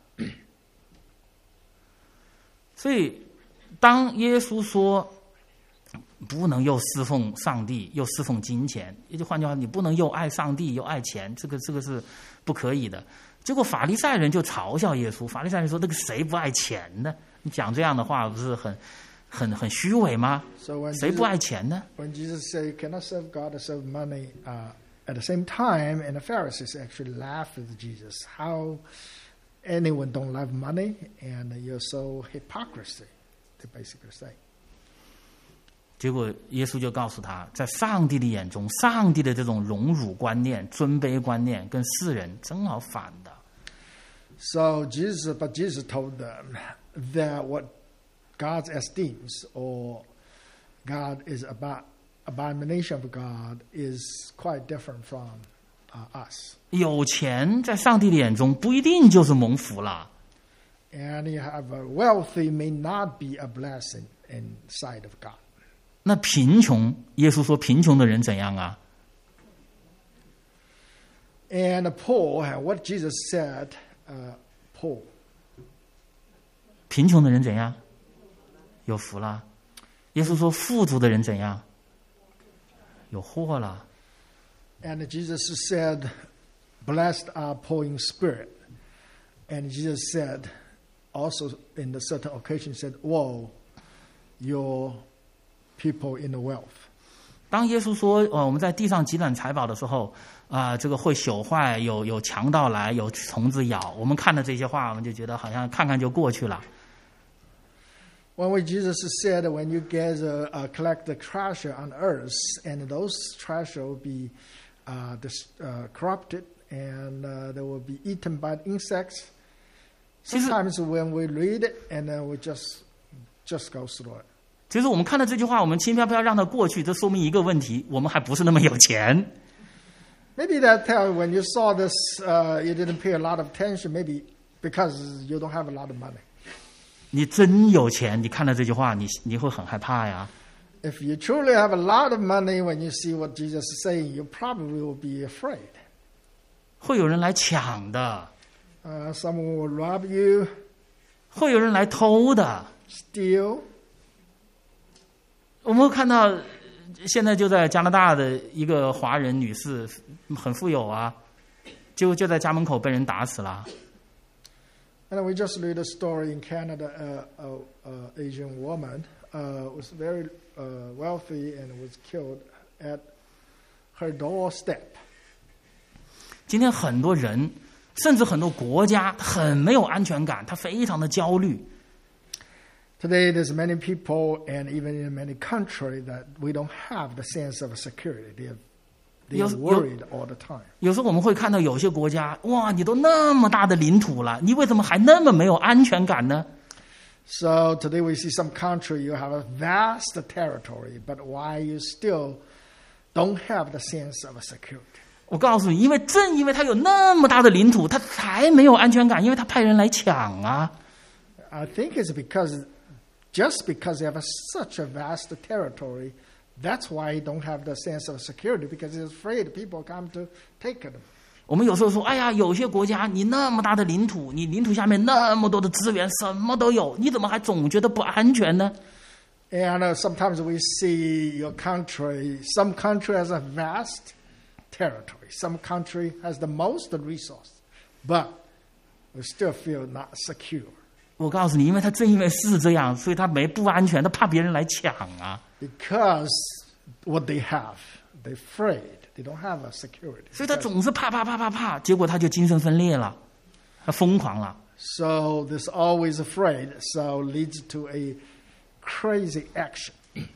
所以，当耶稣说不能又侍奉上帝又侍奉金钱，也就换句话，你不能又爱上帝又爱钱，这个是不可以的。结果法利赛人就嘲笑耶稣，法利赛人说：“那个谁不爱钱呢？你讲这样的话不是很虚伪吗？谁不爱钱呢？” When Jesus said, "You cannot serve God or serve money," at the same time, and the Pharisees actually laughed at Jesus. How anyone don't love money, and you're so hypocrisy. They basically say. 结果耶稣就告诉他，在上帝的眼中，上帝的这种荣辱观念、尊卑观念，跟世人正好反的。 But Jesus told them that what God's esteems or God is abomination of God is quite different from us. 有钱在上帝的眼中不一定就是蒙福了。 And you have a wealthy may not be a blessing inside of God. 那贫穷，耶稣说贫穷的人怎样啊？ And the poor, what Jesus said, poor. 贫穷的人怎样？有福了。耶稣说富足的人怎样？有祸了。 And Jesus said, "Blessed are poor in spirit." And Jesus said, also in a certain occasion, said, "Woe, your people in the wealth." 当耶稣说我们在地上积攒财宝的时候这个会朽坏，有强盗来，有虫子咬，我们看了这些话，我们就觉得好像看看就过去了。 When Jesus said, "When you gather, collect the treasure on earth, and those treasure will be corrupted, and they will be eaten by insects." Sometimes when we read it, and then we just go through it. 其实我们看到这句话，我们轻飘飘让它过去，这说明一个问题：我们还不是那么有钱。 Maybe that when you saw this, you didn't pay a lot of attention. Maybe because you don't have a lot of money. 你真有钱，你看到这句话，你会很害怕呀。 If you truly have a lot of money, when you see what Jesus is saying, you probably will be afraid. 会有人来抢的。 Someone will rob you. 会有人来偷的。 Steal. 我们看到现在就在加拿大的一个华人女士很富有啊，就在家门口被人打死了。 And we just read a story in Canada. Asian woman was very wealthy and was killed at her doorstep. 今天很多人，甚至很多国家很没有安全感，他非常的焦虑。 Today, there's many people, and even in many countries, that we don't have the sense of security. They are worried all the time. 有时候我们会看到有些国家，哇，你都那么大的领土了，你为什么还那么没有安全感呢？ So today we see some country, you have a vast territory, but why you still don't have the sense of security? 我告诉你，正因为他有那么大的领土，他才没有安全感，因为他派人来抢啊。 I think it's just because they have such a vast territory, that's why you don't have the sense of security, because he's afraid people come to take them. 我们有时候说，哎呀，有些国家你那么大的领土，你领土下面那么多的资源，什么都有，你怎么还总觉得不安全呢？ And sometimes we see your country, some country has a vast territory, some country has the most resource, but we still feel not secure. 我告诉你，因为是这样，所以他不安全，他怕别人来抢啊。 Because what they have, they're afraid. They don't have a security. 所以他总是怕，结果他就精神分裂了，他疯狂了。 So there's always afraid, so leads to a crazy action.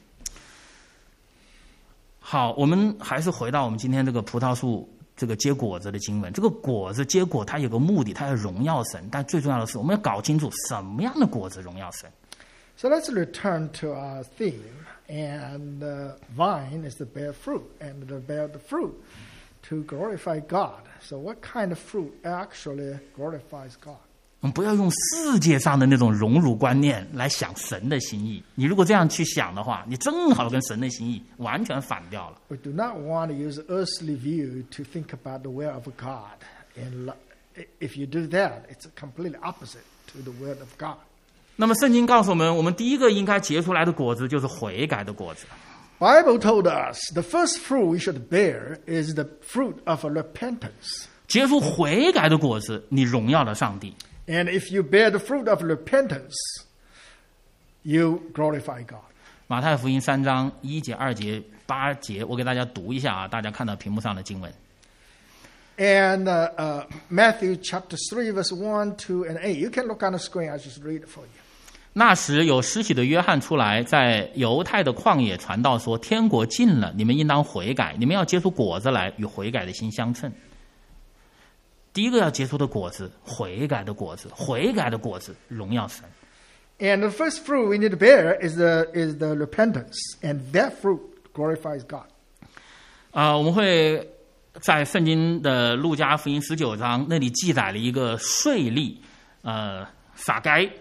好，我们还是回到我们今天这个葡萄树这个结果子的经文。这个果子结果，它有个目的，它要荣耀神。但最重要的是，我们要搞清楚什么样的果子荣耀神。 So let's return to our theme. And the vine is to bear fruit, and to bear the fruit to glorify God. So what kind of fruit actually glorifies God? 我们不要用世界上的那种荣辱观念来想神的心意。你如果这样去想的话，你正好跟神的心意完全反掉了。 We do not want to use earthly view to think about the will of God. And if you do that, it's completely opposite to the will of God. 那么圣经告诉我们，我们第一个应该结出来的果子就是悔改的果子。 Bible told us the first fruit we should bear is the fruit of repentance. 结出悔改的果子，你荣耀了上帝。 And if you bear the fruit of repentance, you glorify God. 马太福音3章1节、2节、8节，我给大家读一下啊，大家看到屏幕上的经文。 And Matthew chapter 3, verse 1, 2, and 8. You can look on the screen. I just read it for you. 那时有施洗的约翰出来，在犹太的旷野传道说：天国近了，你们应当悔改，你们要结出果子来，与悔改的心相称。第一个要结出的果子，悔改的果子，悔改的果子，荣耀神。 And the first fruit we need to bear is the repentance, and that fruit glorifies God. 我们会在圣经的路加福音19章那里记载了一个税吏，撒该。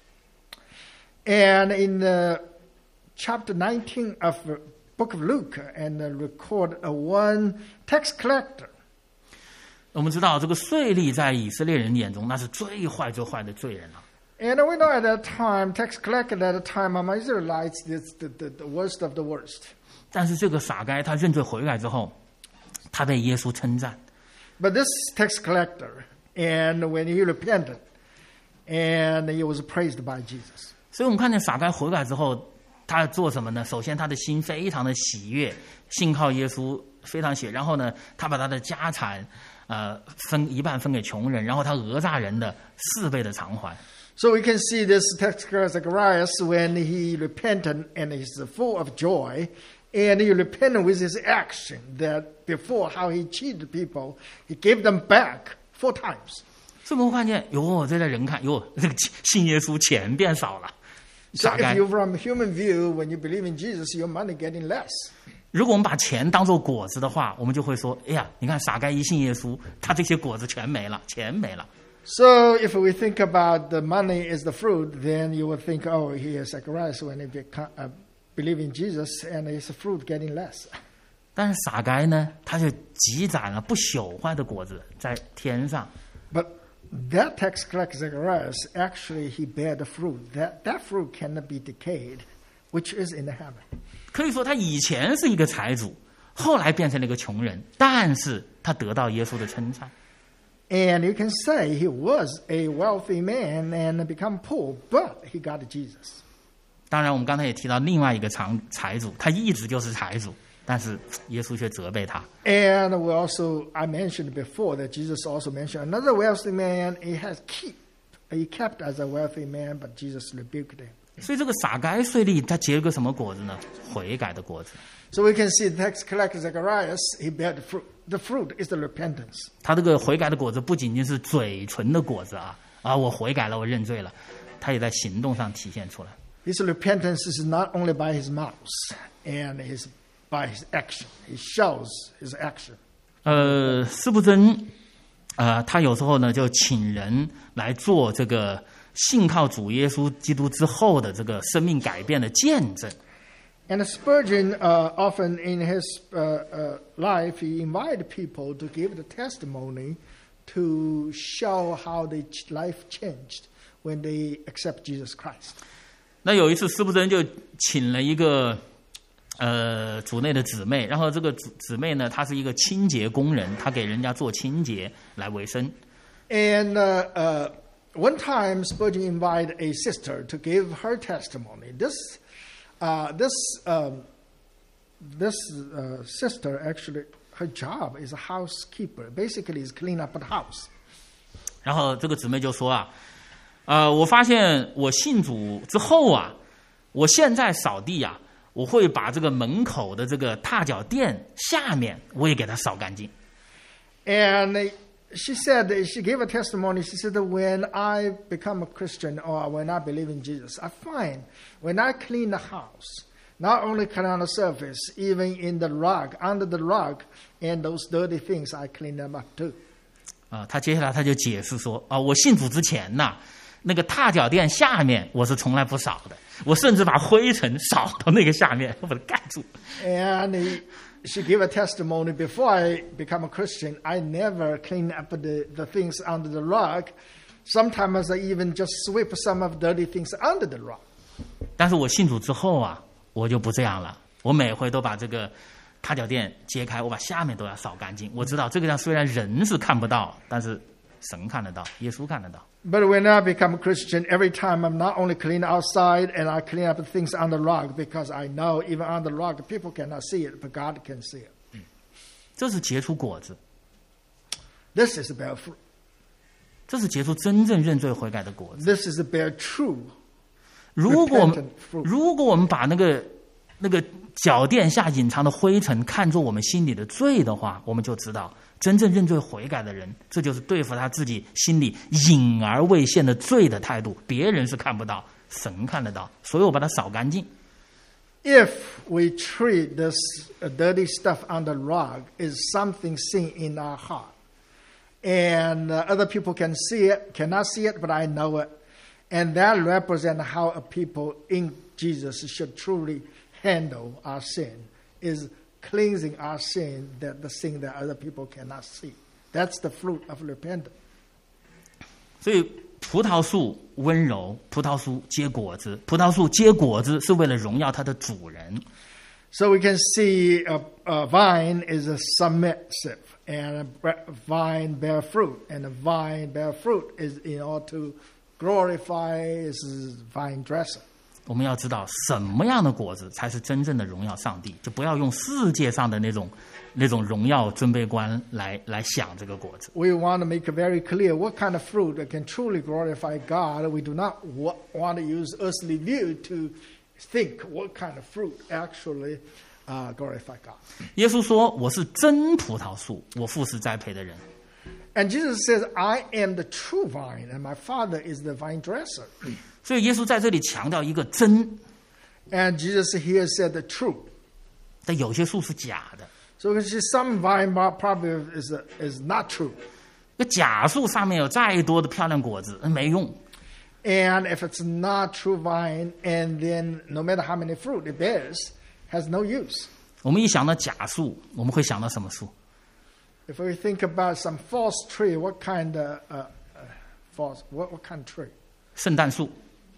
And in chapter 19 of the book of Luke, and record one tax collector. 我们知道这个税吏在以色列人眼中那是最坏最坏的罪人了。 And we know at that time, tax collector at that time among Israelites is the worst of the worst. 但是这个撒该他认罪悔改之后，他被耶稣称赞。 But this tax collector, and when he repented, and he was praised by Jesus. 所以我们看见撒该悔改之后，他做什么呢？首先他的心非常的喜悦，信靠耶稣非常喜悦。然后呢，他把他的家产分一半分给穷人，然后他讹诈人的4倍的偿还。 So we can see this tax collector Zacharias when he repented and he's full of joy, and he repented with his action that before how he cheated people, he gave them back 4 times. 所以我们看见，这在人看，这个信耶稣钱变少了。 So if you from human view, when you believe in Jesus, your money getting less. 如果我们把钱当作果子的话，我们就会说：哎呀，你看撒该一信耶稣，他这些果子全没了，钱没了。 So if we think about the money is the fruit, then you would think, oh, he is Zacharias when he believe in Jesus, and his fruit getting less. 但是撒该呢，他就积攒了不朽坏的果子在天上。 But that tax collector Zacharias, actually he bear the fruit. That fruit cannot be decayed, which is in the heaven. 可以说他以前是一个财主，后来变成了一个穷人，但是他得到耶稣的称赞。 And you can say he was a wealthy man and become poor, but he got Jesus. 当然，我们刚才也提到另外一个财主，他一直就是财主，但是耶稣却责备他。 And I mentioned before that Jesus also mentioned another wealthy man. He kept as a wealthy man, but Jesus rebuked him. 所以这个撒该税吏他结了个什么果子呢？悔改的果子。 So we can see the tax collector Zacharias, he bear the fruit. The fruit is the repentance. 他这个悔改的果子不仅仅是嘴唇的果子啊，我悔改了，我认罪了，他也在行动上体现出来。 His repentance is not only by his mouth and by his action. He shows his action. 司布真他有时候呢就请人来做这个信靠主耶稣基督之后的这个生命改变的见证。 And Spurgeon often in his life, he invited people to give the testimony to show how their life changed when they accept Jesus Christ. 那有一次，司布真就请了一个主内的姊妹，然后这个姊妹呢，她是一个清洁工人，她给人家做清洁来为生。 And one time, Spurgeon invited a sister to give her testimony. This sister actually, her job is a housekeeper. Basically, is clean up the house. 然后这个姊妹就说我发现我信主之后啊，我现在扫地啊，我会把这个门口的这个踏脚垫下面我也给它扫干净。 And she said, she gave a testimony. She said that when I become a Christian or when I believe in Jesus, I find when I clean the house, not only clean on the surface, even in the rug, under the rug, and those dirty things, I clean them up too. 他接下来他就解释说我信主之前呐，那个踏脚垫下面我是从来不扫的，我甚至把灰尘扫到那个下面，我把它盖住。 And she gave a testimony, before I become a Christian, I never clean up the things under the rug. Sometimes I even just sweep some of dirty things under the rug. 但是我信主之后啊，我就不这样了， 我每回都把这个踏脚垫揭开，我把下面都要扫干净。我知道这个样虽然人是看不到，但是神看得到，耶稣看得到。 But when I become a Christian, every time I'm not only clean outside and I clean up things on the rug because I know even on the rug people cannot see it, but God can see it. 这是结出果子， This is bear fruit. 这是结出真正认罪悔改的果子。 This is bear true 如果 repentant fruit. 我们把那个脚垫下隐藏的灰尘看作我们心里的罪的话，我们就知道真正认罪悔改的人，这就是对付他自己心里隐而未现的罪的态度。别人是看不到，神看得到，所以我把它扫干净。 If we treat this dirty stuff on the rug as something seen in our heart, and other people cannot see it, but I know it, and that represents how a people in Jesus should truly handle our sin, is cleansing our sin, that the sin that other people cannot see. That's the fruit of repentance. 所以葡萄树温柔，葡萄树结果子，葡萄树结果子是为了荣耀它的主人。 So we can see a vine is a submissive, and a vine bear fruit, and a vine bear fruit is in order to glorify its vine dresser. 我们要知道什么样的果子才是真正的荣耀上帝，就不要用世界上的那种荣耀尊卑观来想这个果子。 We want to make it very clear what kind of fruit that can truly glorify God. We do not want to use earthly view to think what kind of fruit actually glorify God. 耶稣说：“我是真葡萄树，我父是栽培的人。” And Jesus says, I am the true vine, and my Father is the vine dresser. 所以耶稣在这里强调一个真， And Jesus here said the true. 但有些树是假的。 So you can see some vine probably is not true. 那假树上面有再多的漂亮果子，没用。 And if it's not true vine, and then no matter how many fruit it bears, has no use. 我们一想到假树，我们会想到什么树？ If we think about some false tree, what kind of false? What kind of tree? 圣诞树、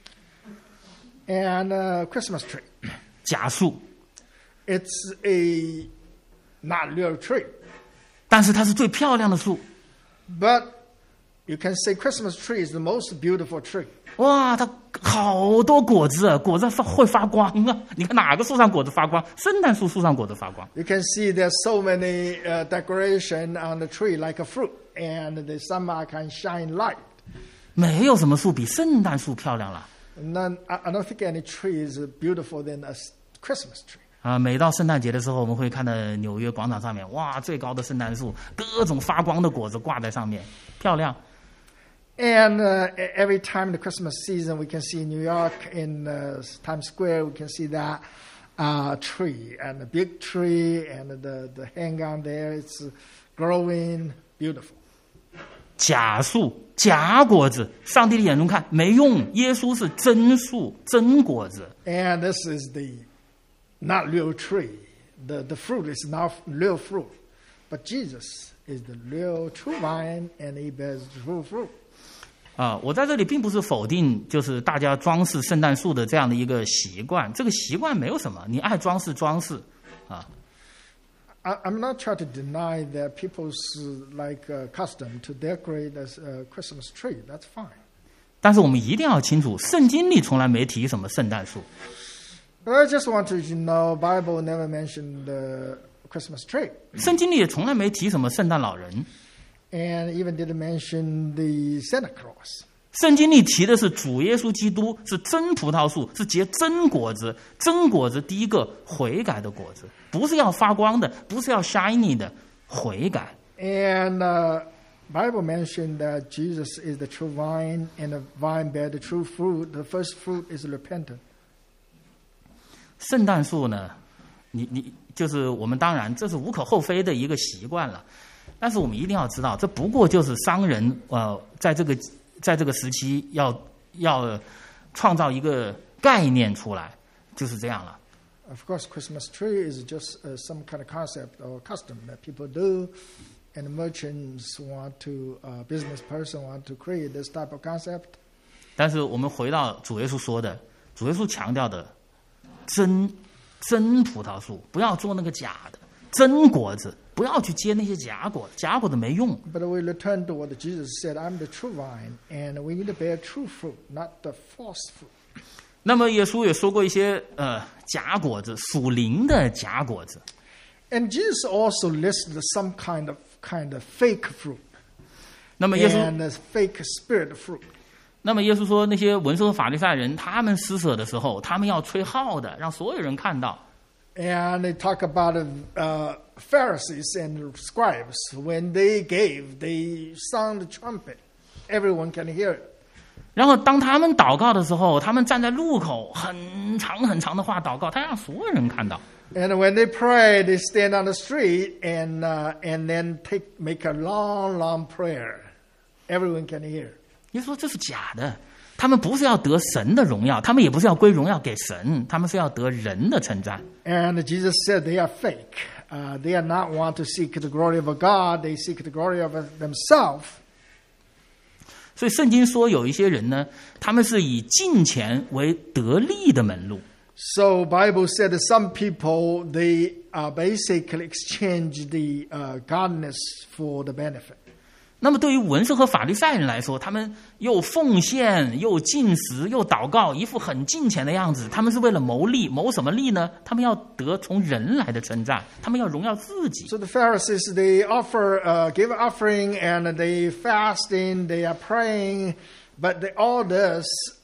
And Christmas tree. 假树， It's a not real tree, 但是它是最漂亮的树。 but you can say Christmas tree is the most beautiful tree. 哇，它好多果子啊，果子会发光啊！你看哪个树上果子发光？圣诞树树上果子发光。 You can see there's so many decoration on the tree like a fruit, and the some can shine light. 没有什么树比圣诞树漂亮了 I don't think any tree is beautiful than a Christmas tree. 啊！每到圣诞节的时候，我们会看到纽约广场上面，哇，最高的圣诞树，各种发光的果子挂在上面，漂亮。 And every time the Christmas season, we can see in New York in Times Square, we can see that tree, and a big tree, and the hang on there, it's growing beautiful. 假树、假果子，上帝的眼中看没用。耶稣是真树、真果子。 And this is the not real tree. The fruit is not real fruit. But Jesus is the real true vine, and he bears true fruit. 我在这里并不是否定，就是大家装饰圣诞树的这样的一个习惯，这个习惯没有什么，你爱装饰装饰，啊。 I'm not trying to deny that people's custom to decorate a Christmas tree. That's fine. 但是我们一定要清楚，圣经里从来没提什么圣诞树。 But I just want you to know, Bible never mentioned the Christmas tree, 圣经里也从来没提什么圣诞老人。 and even didn't mention the Santa Claus. 圣经里提的是主耶稣基督，是真葡萄树，是结真果子。真果子第一个悔改的果子，不是要发光的，不是要 shiny 的，悔改。 And Bible mentioned that Jesus is the true vine, and the vine bear the true fruit. The first fruit is repentance. 圣诞树呢，你就是我们当然这是无可厚非的一个习惯了，但是我们一定要知道，这不过就是商人在这个时期要创造一个概念出来，就是这样了。 Of course, Christmas tree is just some kind of concept or custom that people do, and the merchants want to, business person want to create this type of concept. 但是我们回到主耶稣说的，主耶稣强调的真真葡萄树，不要做那个假的，真果子，不要去结那些假果子，假果子没用。 But we return to what Jesus said, I'm the true vine, and we need to bear true fruit, not the false fruit. 那么耶稣也说过一些假果子，属灵的假果子。 And Jesus also listed some kind of fake fruit 那么耶稣 and fake spirit fruit. 那么耶稣说，那些文士和法利赛人，他们施舍的时候，他们要吹号的，让所有人看到。 And they talk about Pharisees and scribes. When they gave, they sound the trumpet. Everyone can hear it. 然后当他们祷告的时候，他们站在路口，很长很长的话祷告，他让所有人看到。 And when they pray, they stand on the street and then make a long prayer. Everyone can hear. 耶稣说这是假的，他们不是要得神的荣耀，他们也不是要归荣耀给神，他们是要得人的称赞。 And Jesus said they are fake. They are not want to seek the glory of God. They seek the glory of themselves. 所以圣经说有一些人呢，他们是以金钱为得利的门路。 So Bible said that some people, they basically exchange the godliness for the benefit. 那么对于文士和法利赛人来说，他们又奉献又进食又祷告，一副很敬虔的样子。他们是为了谋利，谋什么利呢？他们要得从人来的称赞，他们要荣耀自己。 So the Pharisees, they give an offering and they fasting, they are praying, but all this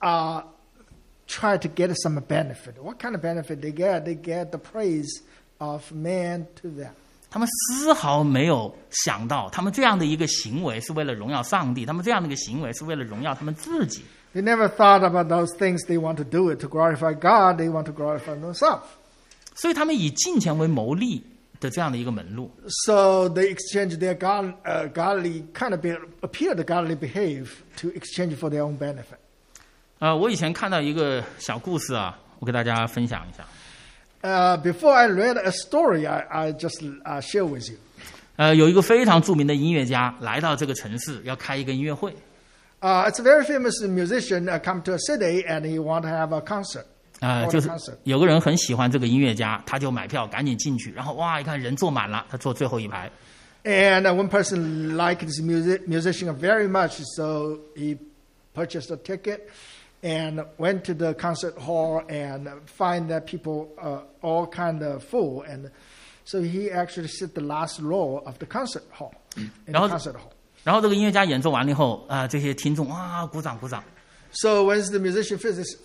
try to get some benefit. What kind of benefit they get? They get the praise of man to them. 他们丝毫没有想到，他们这样的一个行为是为了荣耀上帝，他们这样的一个行为是为了荣耀他们自己。 They never thought about those things. They want to do it to glorify God. They want to glorify themselves. 所以他们以金钱为牟利的这样的一个门路。 So they exchange their godly kind of appear to godly behave to exchange for their own benefit. 我以前看到一个小故事啊，我给大家分享一下。 Before I read a story, I just share with you. 有一个非常著名的音乐家来到这个城市，要开一个音乐会。 It's a very famous musician come to a city and he want to have a concert. 就是有个人很喜欢这个音乐家，他就买票赶紧进去，然后哇，一看人坐满了，他坐最后一排。 And one person liked this musician very much, so he purchased a ticket and went to the concert hall and find that people all kind of full. And so he actually sit the last row of the concert hall, in the concert hall. 然后这个音乐家演奏完了以后，这些听众哇鼓掌鼓掌。 So once the musician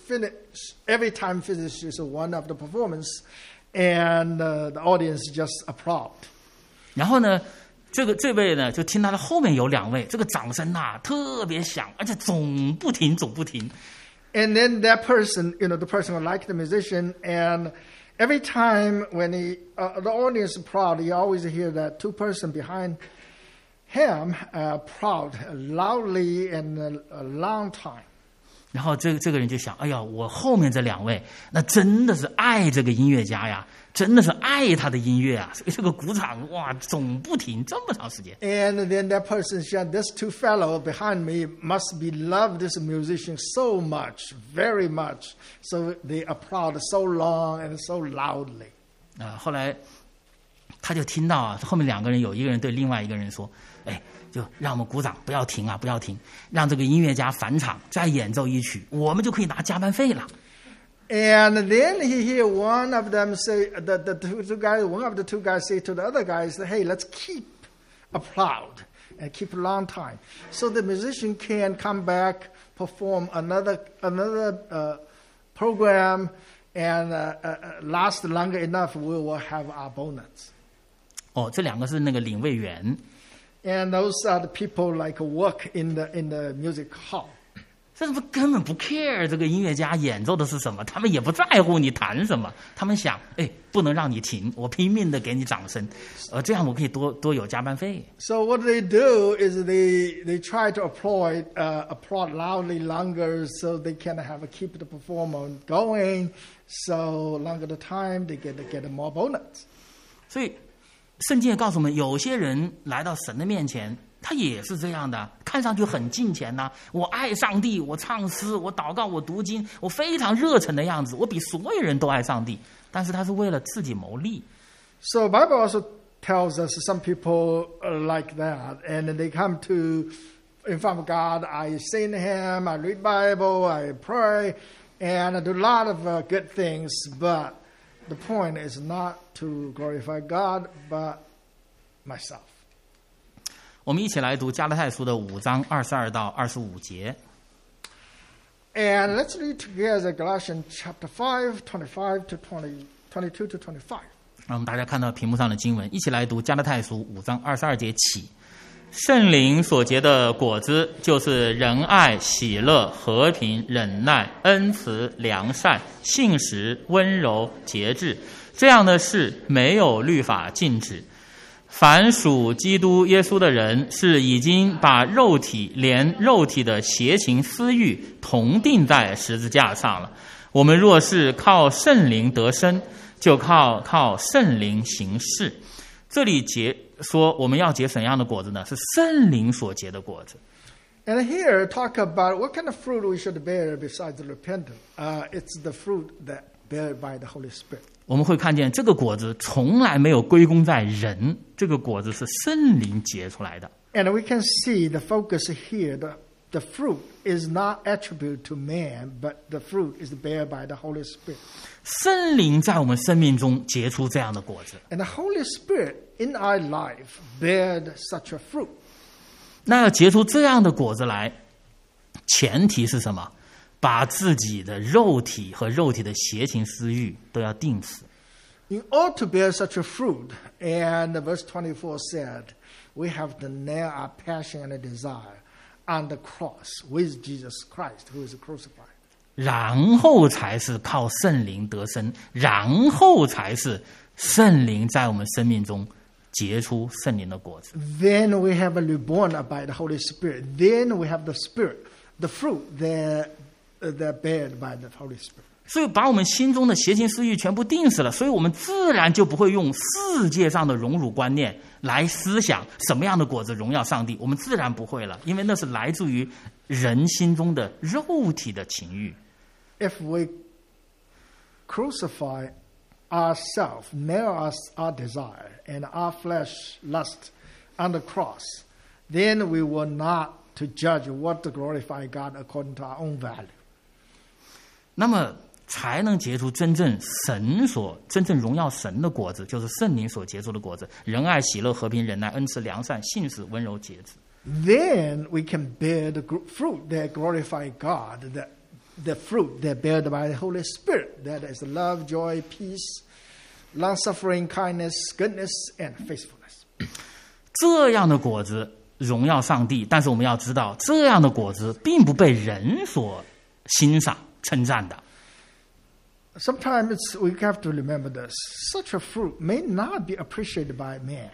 every time finishes one of the performance, and the audience just applaud. 然后呢，这位呢就听到了后面有两位，这个掌声啊特别响，而且总不停总不停。 And then that person, the person who liked the musician, and every time when the audience applaud, you always hear that two person behind him applaud loudly and a long time. 然后这个人就想，哎呀，我后面这两位，那真的是爱这个音乐家呀，真的是爱他的音乐啊，所以这个鼓掌哇总不停这么长时间。 And then that person said, "This two fellow behind me must be love this musician so much, very much, so they applaud so long and so loudly." 后来他就听到后面两个人有一个人对另外一个人说，哎。 就让我们鼓掌，不要停啊，不要停，让这个音乐家返场再演奏一曲，我们就可以拿加班费了。 And then he hear one of them say, the two guys, one of the two guys say to the other guys, "Hey, let's keep applaud and keep a long time, so the musician can come back, perform another program, and last longer enough. We will have our bonus." 这两个是那个领位员。 And those are the people like work in the music hall. 这根本不 care 这个音乐家演奏的是什么，他们也不在乎你弹什么，他们想，不能让你停，我拼命的给你掌声，这样我可以多有加班费。 So what they do is they try to applaud loudly longer, so they can keep the performance going. So longer the time, they get more bonus. 所以。 圣经也告诉我们，有些人来到神的面前，他也是这样的，看上去很敬虔呐。我爱上帝，我唱诗，我祷告，我读经，我非常热忱的样子，我比所有人都爱上帝。 但是他是为了自己谋利。 So Bible also tells us some people are like that, and they come to in front of God. I sing hymn, I read Bible, I pray, and I do a lot of good things. But the point is not to glorify God, but myself. 我们一起来读加拉太书的5章22到25节。 And let's read together Galatians chapter 5, 25 to 22 to 25. 让我们大家看到屏幕上的经文，一起来读加拉太书5章22节起。圣灵所结的果子，就是仁爱、喜乐、和平、忍耐、恩慈、良善、信实、温柔、节制。这样的事没有律法禁止。凡属基督耶稣的人，是已经把肉体连肉体的邪情私欲同定在十字架上了。我们若是靠圣灵得生，就靠圣灵行事。这里说我们要结怎样的果子呢？是圣灵所结的果子。 And here talk about what kind of fruit we should bear besides the repentance. It's the fruit that bear by the Holy Spirit. 我们会看见这个果子从来没有归功在人，这个果子是圣灵结出来的。 And we can see the focus here. The fruit is not attributed to man, but the fruit is bear by the Holy Spirit. 圣灵在我们生命中结出这样的果子。 And the Holy Spirit in our life bear such a fruit. 那要结出这样的果子来，前提是什么？把自己的肉体和肉体的邪情私欲都要定死。 In order to bear such a fruit, and verse 24 said, we have to nail our passion and desire on the cross with Jesus Christ, who is crucified. 然后才是靠圣灵得生，然后才是圣灵在我们生命中结出圣灵的果子。 Then we have a reborn by the Holy Spirit. Then we have the Spirit, the fruit that bared by the Holy Spirit. 所以把我们心中的邪情私欲全部定死了，所以我们自然就不会用世界上的荣辱观念来思想什么样的果子荣耀上帝，我们自然不会了，因为那是来自于人心中的肉体的情欲。 If we crucify ourselves, nail our desire and our flesh lust on the cross, then we will not to judge what to glorify God according to our own value. 那么才能结出真正荣耀神的果子，就是圣灵所结出的果子：仁爱、喜乐、和平、忍耐、恩慈、良善、信实、温柔、节制。 Then we can bear the fruit that glorify God, the fruit that bear by the Holy Spirit, that is love, joy, peace, long-suffering, kindness, goodness, and faithfulness. 这样的果子荣耀上帝，但是我们要知道，这样的果子并不被人所欣赏、称赞的。 Sometimes we have to remember this. Such a fruit may not be appreciated by man.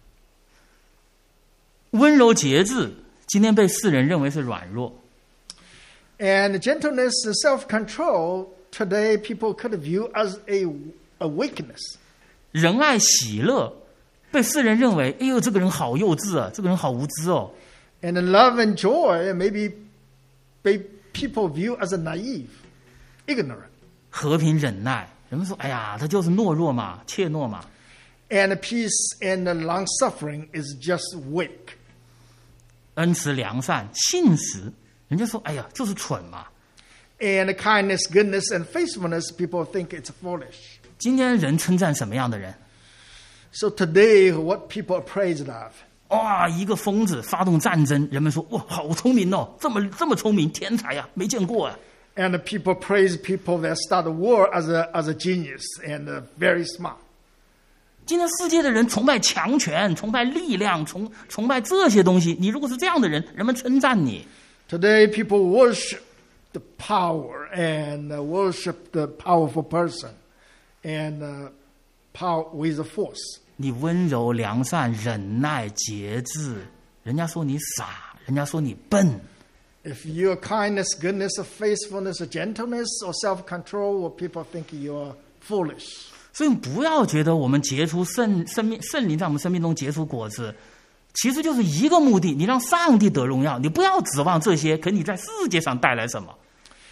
温柔节制，今天被世人认为是软弱。 And gentleness and self-control, today people could view as a weakness. 仁爱、喜乐，被世人认为，哎呦，这个人好幼稚啊，这个人好无知哦。 And love and joy maybe people view as a naive, ignorant. 和平、忍耐，人们说，哎呀，他就是懦弱嘛，怯懦嘛。 And peace and long-suffering is just weak. 恩慈、良善、信实，人家说，哎呀，就是蠢嘛。 And kindness, goodness, and faithfulness, people think it's foolish. 今天人称赞什么样的人？ So today, what people are praised of. 哇，一个疯子发动战争，人们说，哇，好聪明哦，这么聪明，天才呀，没见过啊。 And people praise people that start a war as a genius and very smart. 今天世界的人崇拜强权，崇拜力量，崇拜这些东西。你如果是这样的人，人们称赞你。 Today, people worship the power and worship the powerful person and power with the force. 你温柔、良善、忍耐、节制，人家说你傻，人家说你笨。 If your kindness, goodness, or faithfulness, or gentleness, or self-control, or people think you're foolish. 所以不要觉得我们结出圣灵在我们生命中结出果子，其实就是一个目的，你让上帝得荣耀，你不要指望这些，可你在世界上带来什么。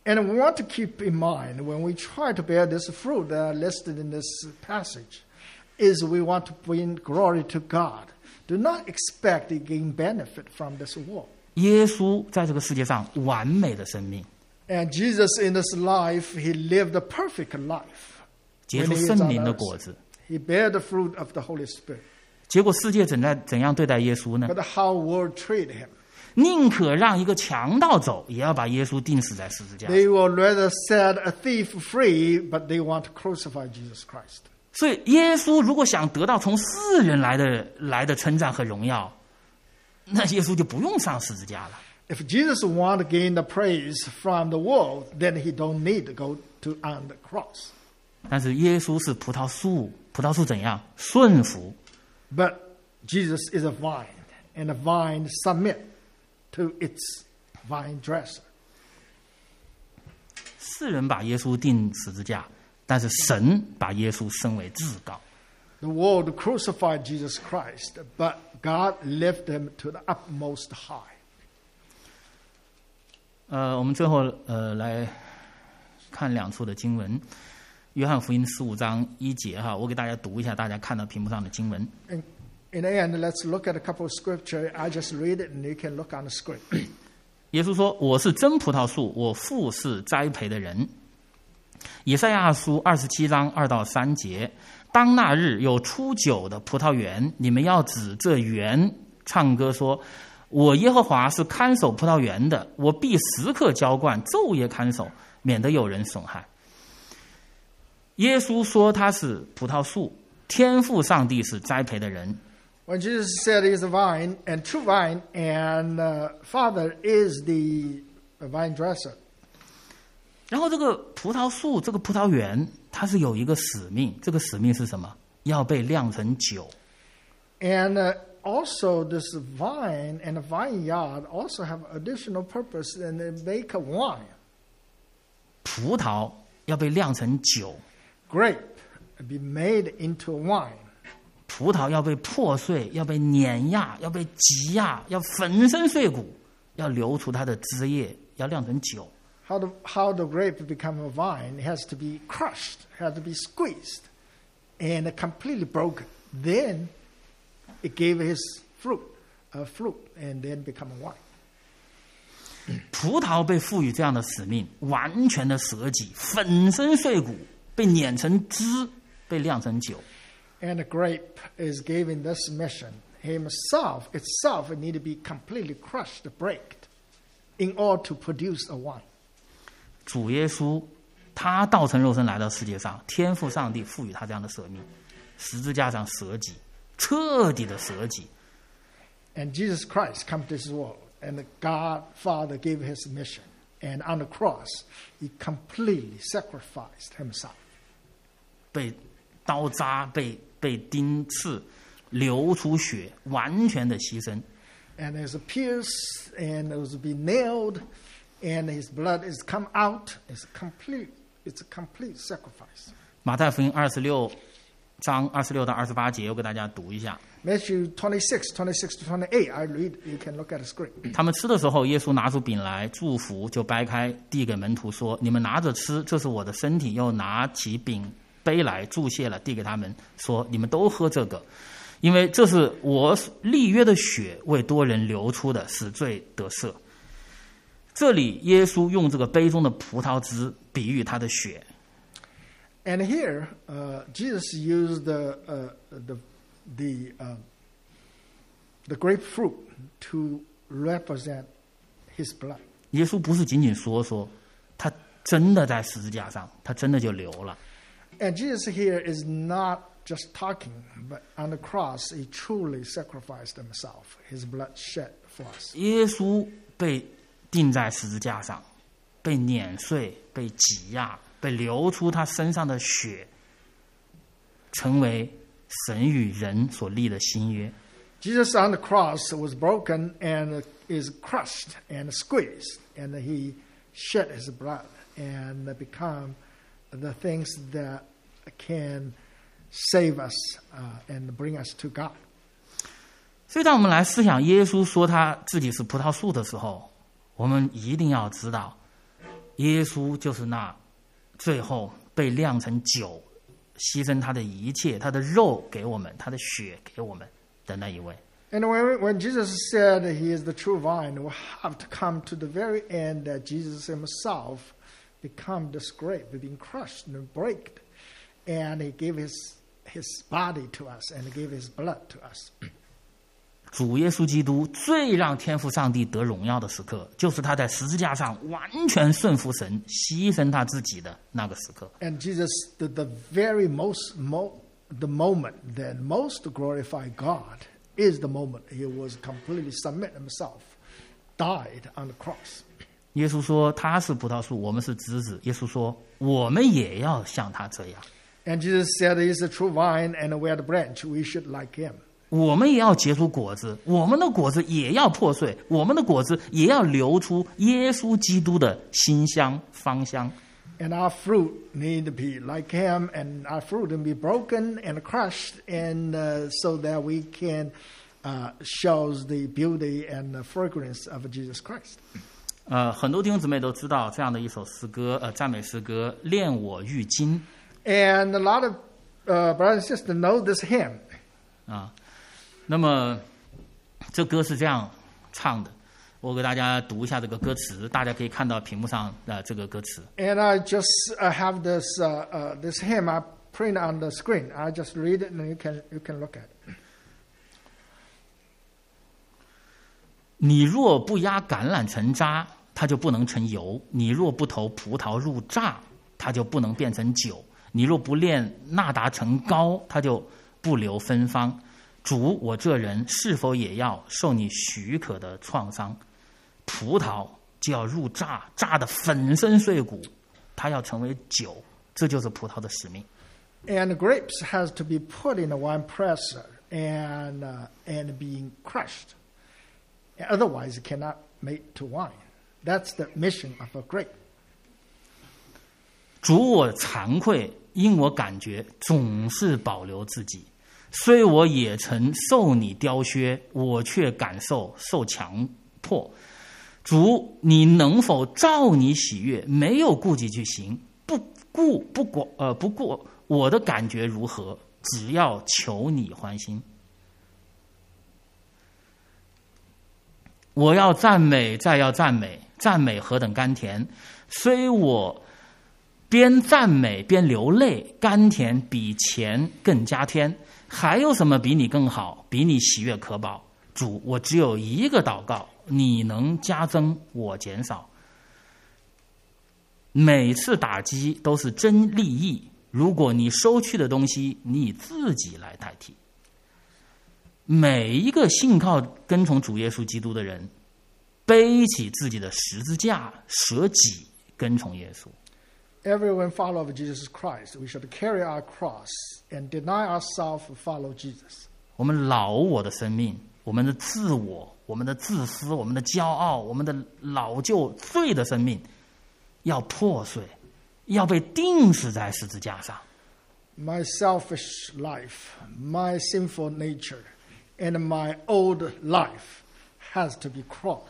And we want to keep in mind when we try to bear this fruit that are listed in this passage, is we want to bring glory to God. Do not expect to gain benefit from this world. 耶稣在这个世界上完美的生命， And Jesus in this life, he lived a perfect life. 结 When 出 he was 圣 on 灵的 earth. 果子。 He bare the fruit of the Holy Spirit. 结果世界怎样对待耶稣呢？ But how world treat him? 宁可让一个强盗走，也要把耶稣钉死在十字架上。 They will rather set a thief free, but they want to crucify Jesus Christ. 所以，耶稣如果想得到从世人来的称赞和荣耀，那耶稣就不用上十字架了。 If Jesus want to gain the praise from the world, then he don't need to go to on the cross. 但是耶稣是葡萄树，葡萄树怎样顺服？ But Jesus is a vine, and the vine submit to its vine dresser. 世人把耶稣钉十字架，但是神把耶稣升为至高。 The world crucified Jesus Christ, but God lifted him to the utmost high. 我们最后来看两处的经文，约翰福音15章1节哈，我给大家读一下，大家看到屏幕上的经文。 In the end, let's look at a couple of scripture. I just read it, and you can look on the screen. 耶稣说：“我是真葡萄树，我父是栽培的人。”以赛亚书27章2到3节：当那日有出酒的葡萄园，你们要指这园唱歌说：我耶和华是看守葡萄园的，我必时刻浇灌，昼夜看守，免得有人损害。耶稣说他是葡萄树，天父上帝是栽培的人。 When Jesus said he is a vine, and true vine, and Father is the vine dresser. 然后这个葡萄树，这个葡萄园，它是有一个使命，这个使命是什么？要被酿成酒。 And also this vine and the vineyard also have additional purpose, and they make a wine. 葡萄要被酿成酒， Grape be made into wine. 葡萄要被破碎，要被碾压，要被挤压，要粉身碎骨，要流出它的汁液，要酿成酒。 How the grape become a vine, it has to be crushed, has to be squeezed, and completely broken. Then it gave his fruit, and then become a wine. 葡萄被赋予这样的使命，完全的舍己，粉身碎骨，被碾成汁，被酿成酒。 And the grape is given this mission. Itself need to be completely crushed, breaked, in order to produce a wine. 主耶稣，他道成肉身来到世界上，天父上帝赋予他这样的舍命，十字架上舍己，彻底的舍己。 And Jesus Christ come to this world, and God Father gave his mission. And on the cross, he completely sacrificed himself. 被刀扎，被钉刺，流出血，完全的牺牲。 And there's a pierce, and it was be nailed, and his blood is come out. It's a complete sacrifice. 马太福音26章26到28节，我给大家读一下。 Matthew 26 to 28. I read. You can look at the screen. 他们吃的时候，耶稣拿出饼来，祝福，就掰开，递给门徒说：“你们拿着吃，这是我的身体。”又拿起饼杯来，祝谢了，递给他们说：“你们都喝这个，因为这是我立约的血，为多人流出的，使罪得赦。”这里耶稣用这个杯中的葡萄汁比喻他的血。 And here, Jesus used the grapefruit to represent his blood. 耶稣不是仅仅说，他真的在十字架上，他真的就流了。 And Jesus here is not just talking, but on the cross, he truly sacrificed himself, his blood shed for us. 耶稣被钉在十字架上，被碾碎，被挤压，被流出他身上的血，成为神与人所立的新约。 Jesus on the cross was broken and is crushed and squeezed, and he shed his blood and become the things that can save us and bring us to God. 所以，当我们来思想耶稣说他自己是葡萄树的时候，我们一定要知道， 耶稣就是那最后被酿成酒，牺牲他的一切，他的肉给我们，他的血给我们的那一位。 And when Jesus said he is the true vine, we have to come to the very end that Jesus himself become this grape, being crushed and breaked. And he gave his body to us and he gave his blood to us. 主耶稣基督最让天父上帝得荣耀的时刻，就是他在十字架上完全顺服神，牺牲他自己的那个时刻。 And Jesus, the very the moment that most glorified God is the moment he was completely submit himself, died on the cross. 耶稣说他是葡萄树，我们是枝子。耶稣说我们也要像他这样。 And Jesus said he is the true vine and we are the branch. We should like him. 我们也要结出果子，我们的果子也要破碎，我们的果子也要流出耶稣基督的馨香芳香。 And our fruit need to be like him, and our fruit can be broken and crushed, and so that we can shows the beauty and the fragrance of Jesus Christ. 很多弟兄姊妹都知道这样的一首诗歌，赞美诗歌《恋我愈精》。 And a lot of brothers and sisters know this hymn. 那么这歌是这样唱的，我给大家读一下这个歌词，大家可以看到屏幕上这个歌词。 And I just have this this hymn I print on the screen. I just read it and you can look at it. 你若不压橄榄成渣，它就不能成油；你若不投葡萄入榨，它就不能变成酒；你若不炼纳达成膏，它就不留芬芳。主，我这人是否也要受你许可的创伤？葡萄就要入榨，榨得粉身碎骨，它要成为酒，这就是葡萄的使命。 And the grapes has to be put in a wine presser and being crushed. Otherwise, it cannot make to wine. That's the mission of a grape. 主，我惭愧，因我感觉总是保留自己。虽我也曾受你雕削，我却感受强迫。主，你能否照你喜悦，没有顾忌去行？不过我的感觉如何，只要求你欢心。我要赞美，再要赞美，赞美何等甘甜！虽我边赞美边流泪，甘甜比钱更加甜。还有什么比你更好，比你喜悦可保？主，我只有一个祷告，你能加增，我减少。每次打击都是真利益，如果你收去的东西，你以自己来代替。每一个信靠跟从主耶稣基督的人，背起自己的十字架，舍己跟从耶稣。 Everyone follow of Jesus Christ. We should carry our cross and deny ourselves to follow Jesus. 我们老我的生命，我们的自我，我们的自私，我们的骄傲，我们的老旧罪的生命，要破碎，要被钉死在十字架上。 My selfish life, my sinful nature, and my old life has to be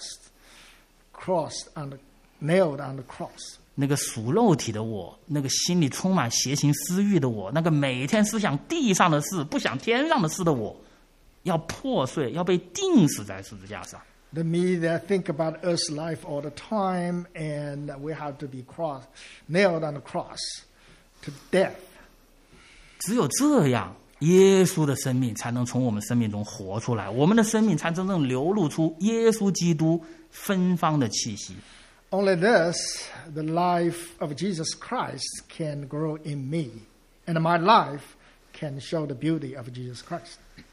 nailed on the cross. 那个属肉体的我，那个心里充满邪情私欲的我，那个每天思想地上的事不想天上的事的我，要破碎，要被钉死在十字架上。 The me that think about earth's life all the time, and we have to be nailed on the cross to death. 只有这样，耶稣的生命才能从我们生命中活出来，我们的生命才真正流露出耶稣基督芬芳的气息。 Only this, the life of Jesus Christ can grow in me, and my life can show the beauty of Jesus Christ.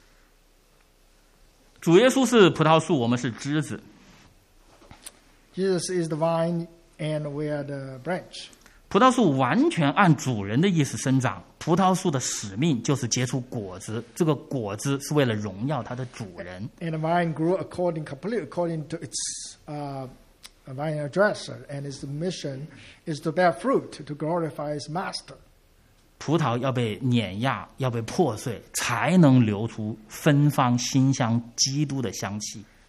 主耶稣是葡萄树，我们是枝子。 Jesus is the vine, and we are the branch. 葡萄树完全按主人的意思生长，葡萄树的使命就是结出果子，这个果子是为了荣耀它的主人。 And the vine grew completely according to its vine dresser, and its mission is to bear fruit to glorify its master. 葡萄要被碾压，要被破碎，才能流出芬芳馨香基督的香气。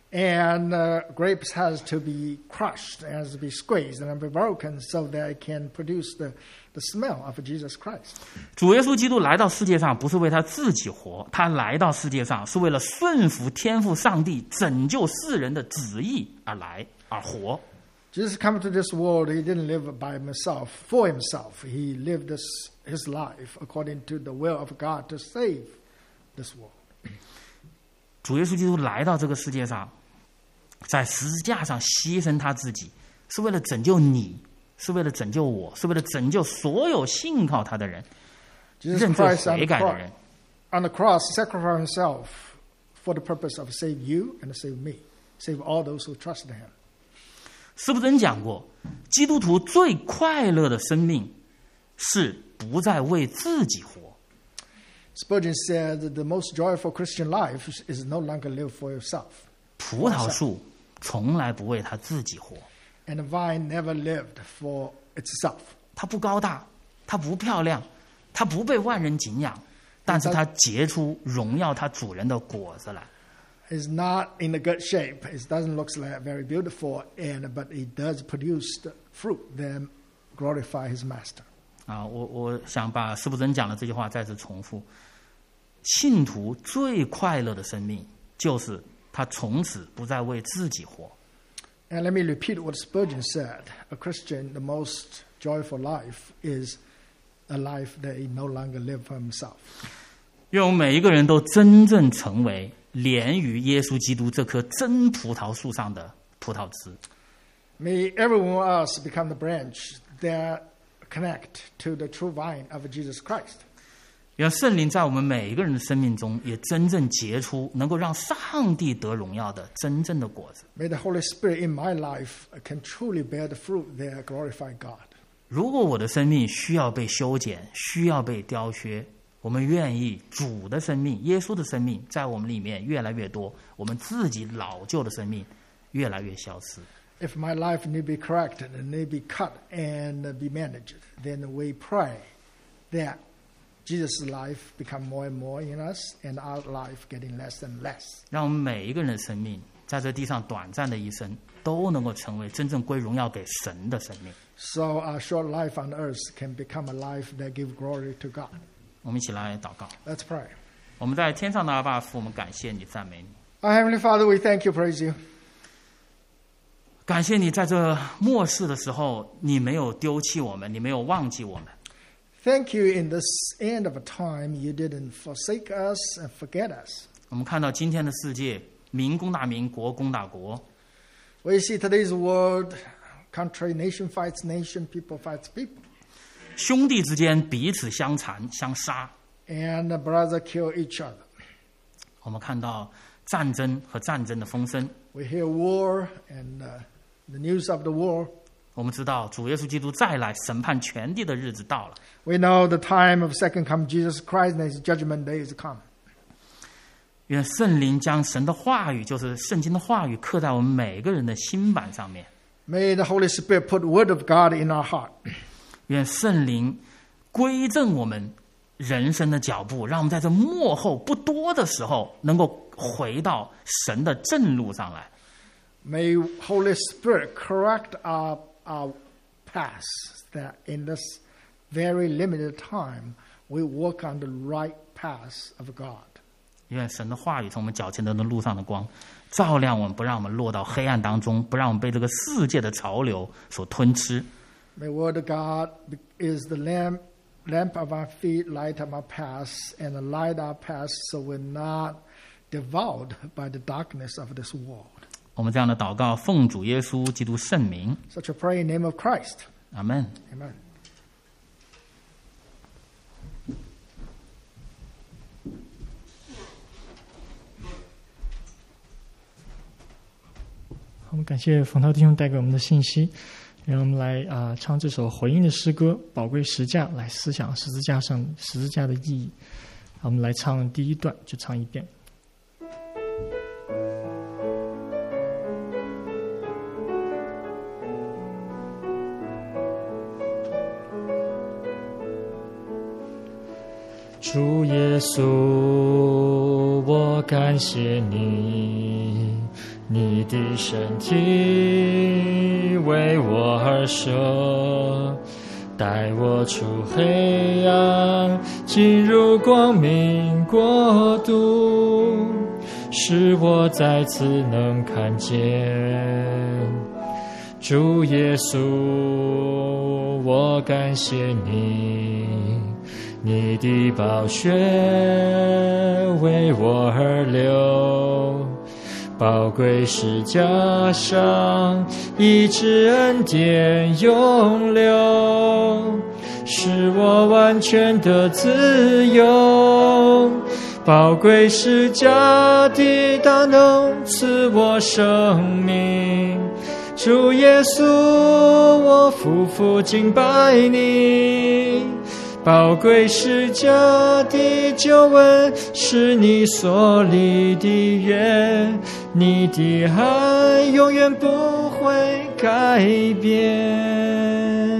And grapes has to be crushed, has to be squeezed and be broken so that it can produce the smell of Jesus Christ. 主耶稣基督来到世界上不是为他自己活，他来到世界上是为了顺服天父上帝拯救世人的旨意而活。 Jesus came to this world, he didn't live by himself, for himself. He lived his life according to the will of God to save this world. 主耶稣基督来到这个世界上，在十字架上牺牲他自己，是为了拯救你，是为了拯救我，是为了拯救所有信靠他的人，认罪悔改的人。 On the cross, sacrificed himself for the purpose of save you and save me, save all those who trust him. 司布真讲过，基督徒最快乐的生命是不再为自己活。 Spurgeon said that the most joyful Christian life is no longer live for yourself. 葡萄树从来不为他自己活。 And the vine never lived for itself. 它不高大，它不漂亮，它不被万人敬仰，但是它结出荣耀它主人的果子来。 It's not in a good shape. It doesn't look like very beautiful, but it does produce the fruit that glorify his master. 我想把司布真讲的这句话再次重复：信徒最快乐的生命，就是他从此不再为自己活。 And let me repeat what Spurgeon said: a Christian, the most joyful life is a life that he no longer live for himself. 愿我们每一个人都真正成为连于耶稣基督这棵真葡萄树上的葡萄枝。 May every one of us become the branch that connect to the true vine of Jesus Christ. 愿圣灵在我们每一个人的生命中也真正结出能够让上帝得荣耀的真正的果子。 May the Holy Spirit in my life can truly bear the fruit that glorify God. 如果我的生命需要被修剪，需要被雕削，我们愿意主的生命，耶稣的生命在我们里面越来越多，我们自己老旧的生命越来越消失。 If my life need be corrected and need be cut and be managed, then we pray that Jesus' life become more and more in us, and our life getting less and less. 让我们每一个人的生命，在这地上短暂的一生，都能够成为真正归荣耀给神的生命。 So our short life on earth can become a life that gives glory to God. 我们一起来祷告。 Let's pray. 我们在天上的阿爸父，我们感谢你，赞美你。 Our Heavenly Father, we thank you, praise you. 感谢你在这末世的时候，你没有丢弃我们，你没有忘记我们。 Thank you in this end of a time, you didn't forsake us and forget us. 我们看到今天的世界，民攻打民，国攻打国。 We see today's world, country, nation fights nation, people fights people. 兄弟之间彼此相残相杀。 And the brother kill each other. 我们看到战争和战争的风声。 We hear war and the news of the war. 我们知道主耶稣基督再来审判全地的日子到了。 We know the time of second come Jesus Christ and his judgment day is come. 愿圣灵将神的话语，就是圣经的话语，刻在我们每个人的心板上面。 May the Holy Spirit put word of God in our heart. 愿圣灵归正我们人生的脚步，让我们在这末后不多的时候，能够回到神的正路上来。 May Holy Spirit correct our path, that in this very limited time we walk on the right path of God. 愿神的话语从我们脚前的路上的光，照亮我们，不让我们落到黑暗当中，不让我们被这个世界的潮流所吞吃。 May word of God is the lamp of our feet, light of our path, and the light our path, so we're not devoured by the darkness of this world. 我们这样的祷告，奉主耶稣基督圣名。 Such a prayer in the name of Christ. 阿们。 Amen. 我们感谢冯涛弟兄带给我们的信息，让我们来唱这首回应的诗歌《宝贵十架》，来思想十字架的意义。我们来唱第一段，就唱一遍。主耶稣，我感谢你， 你的身体为我而舍，带我出黑暗，进入光明国度，使我再次能看见主耶稣。我感谢你，你的宝血为我而流，宝贵十架上医治恩典永留，使我完全的自由。宝贵十架的大能赐我生命，主耶稣，我夫妇敬拜你。宝贵十架的救恩是你所立的约，你的爱永远不会改变。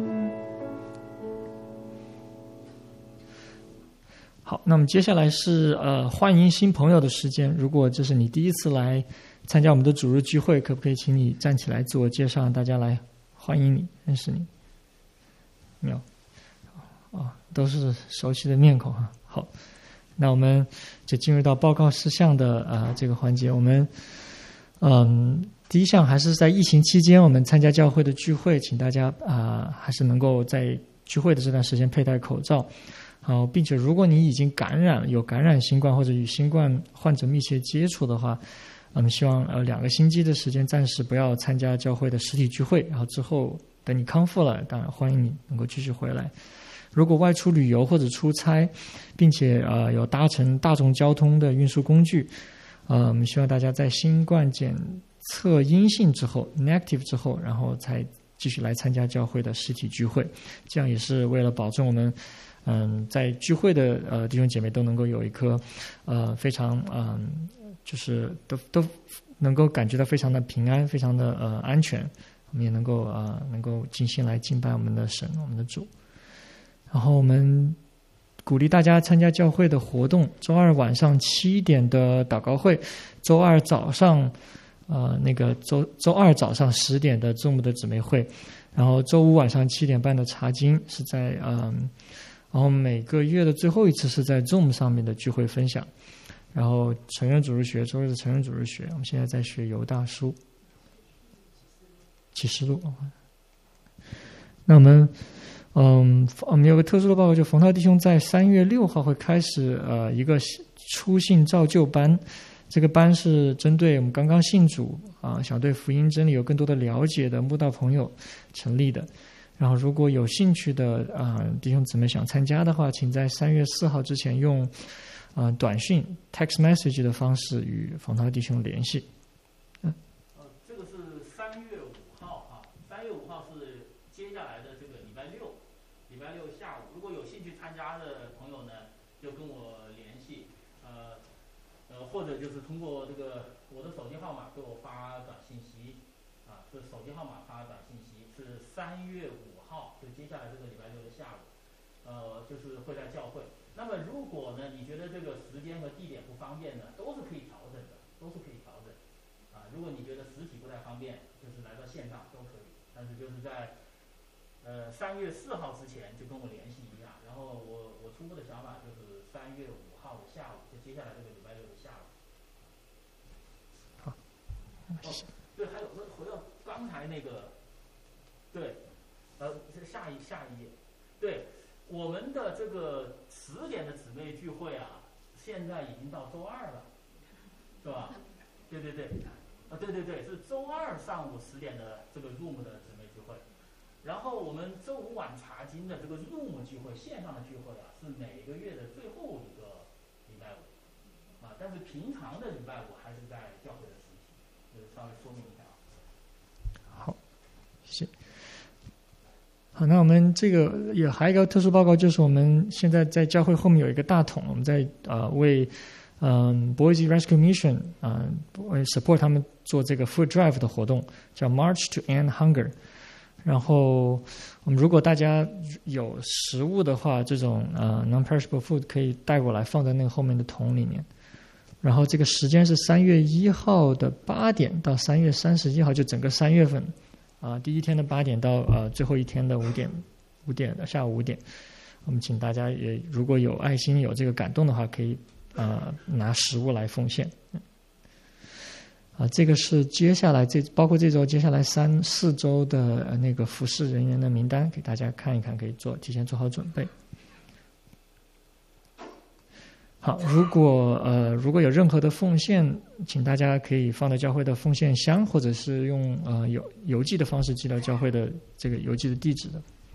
好，那么接下来是欢迎新朋友的时间。如果这是你第一次来参加我们的主日聚会，可不可以请你站起来自我介绍，让大家来欢迎你，认识你？没有？都是熟悉的面孔哈。好，那我们就进入到报告事项的这个环节。我们第一项还是在疫情期间我们参加教会的聚会，请大家还是能够在聚会的这段时间佩戴口罩。好，并且如果你已经有感染新冠或者与新冠患者密切接触的话，我们希望2个星期的时间暂时不要参加教会的实体聚会，然后之后等你康复了，当然欢迎你能够继续回来。如果外出旅游或者出差，并且有搭乘大众交通的运输工具，我们希望大家在新冠检测阴性之后 （negative 之后），然后才继续来参加教会的实体聚会。这样也是为了保证我们在聚会的弟兄姐妹都能够有一颗非常就是都能够感觉到非常的平安，非常的安全，我们也能够尽心来敬拜我们的神，我们的主。然后我们鼓励大家参加教会的活动，周二晚上7点的祷告会，周二早上周二早上10点的Zoom的姊妹会，然后周五晚上7点半的查经是在然后每个月的最后一次是在 Zoom 上面的聚会分享。然后成人主日学，周日的成人主日学，我们现在在学犹大书启示录。那我们有个特殊的报告，就冯涛弟兄在3月6号会开始一个初信造就班。这个班是针对我们刚刚信主想对福音真理有更多的了解的慕道朋友成立的。然后如果有兴趣的弟兄姊妹想参加的话，请在3月4号之前用短讯 text message 的方式与冯涛弟兄联系。 这个是3月5号3月5号是接下来的这个礼拜六下午。如果有兴趣参加的朋友呢，就跟我联系，或者就是通过这个我的手机号码给我发短信息，是手机号码发短信息，是3月5号，就接下来这个礼拜六的下午，就是会在教会。那么如果呢，你觉得这个时间和地点不方便呢，都是可以调整的，如果你觉得实体不太方便，就是来到线上都可以，但是就是在3月4号之前就跟我联系一下。然后我初步的想法就是3月5号的下午，就接下来这个礼拜六的下午。 好， 对，还有回到刚才那个，对，下一页，对，我们的这个10点的姊妹聚会现在已经到周二了，是吧？对，对，是周二上午10点的这个 Zoom 的姊妹聚会。然后我们周五晚查经的这个 Zoom 聚会，线上的聚会是每个月的最后一个礼拜五，但是平常的礼拜五还是在教会的实体，就是稍微说明一下。 好，谢谢。好，那我们这个也还有一个特殊报告，就是我们现在在教会后面有一个大桶，我们在为Boise Rescue Mission support 他们做这个 food drive 的活动，叫 March to End Hunger。然后我们如果大家有食物的话，这种non-perishable food 可以带过来放在那个后面的桶里面。 然后这个时间是3月1号的8点到3月31号，就整个3月份第一天的8点到最后一天的5点下午5点。我们请大家也如果有爱心有这个感动的话，可以拿食物来奉献。这个是接下来包括这周接下来4周的那个服侍人员的名单，给大家看一看，可以提前做好准备。好，如果有任何的奉献，请大家可以放到教会的奉献箱，或者是用邮寄的方式寄到教会的这个邮寄的地址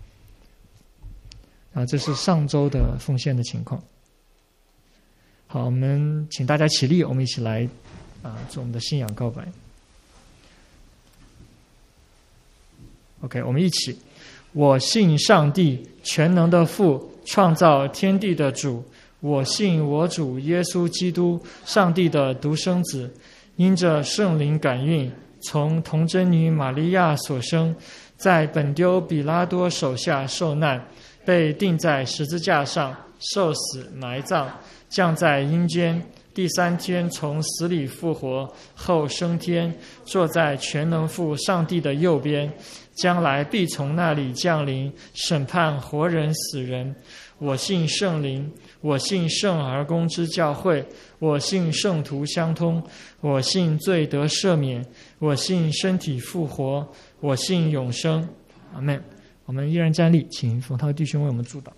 的。这是上周的奉献的情况。好，我们请大家起立，我们一起来做我们的信仰告白。OK， 我们一起，我信上帝全能的父，创造天地的主。我信我主耶稣基督，上帝的独生子，因着圣灵感孕，从童贞女玛利亚所生，在本丢比拉多手下受难，被钉在十字架上，受死埋葬，降在阴间，第3天从死里复活，后升天，坐在全能父上帝的右边，将来必从那里降临，审判活人死人。我信圣灵，我信圣而公之教会，我信圣徒相通，我信罪得赦免，我信身体复活，我信永生。阿们。我们依然站立，请冯涛弟兄为我们祝祷。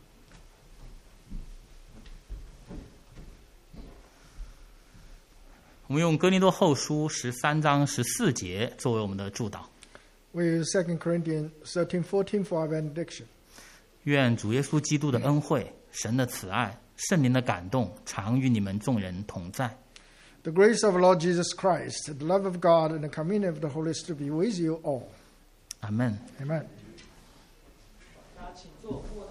我们用哥林多后书13章14节作为我们的祝祷。 We use 2 Corinthians 13:14 for our benediction. 愿主耶稣基督的恩惠、神的慈爱、圣灵的感动，常与你们众人同在。 The grace of Lord Jesus Christ, the love of God, and the communion of the Holy Spirit be with you all. 阿们。 Amen. 大家请坐。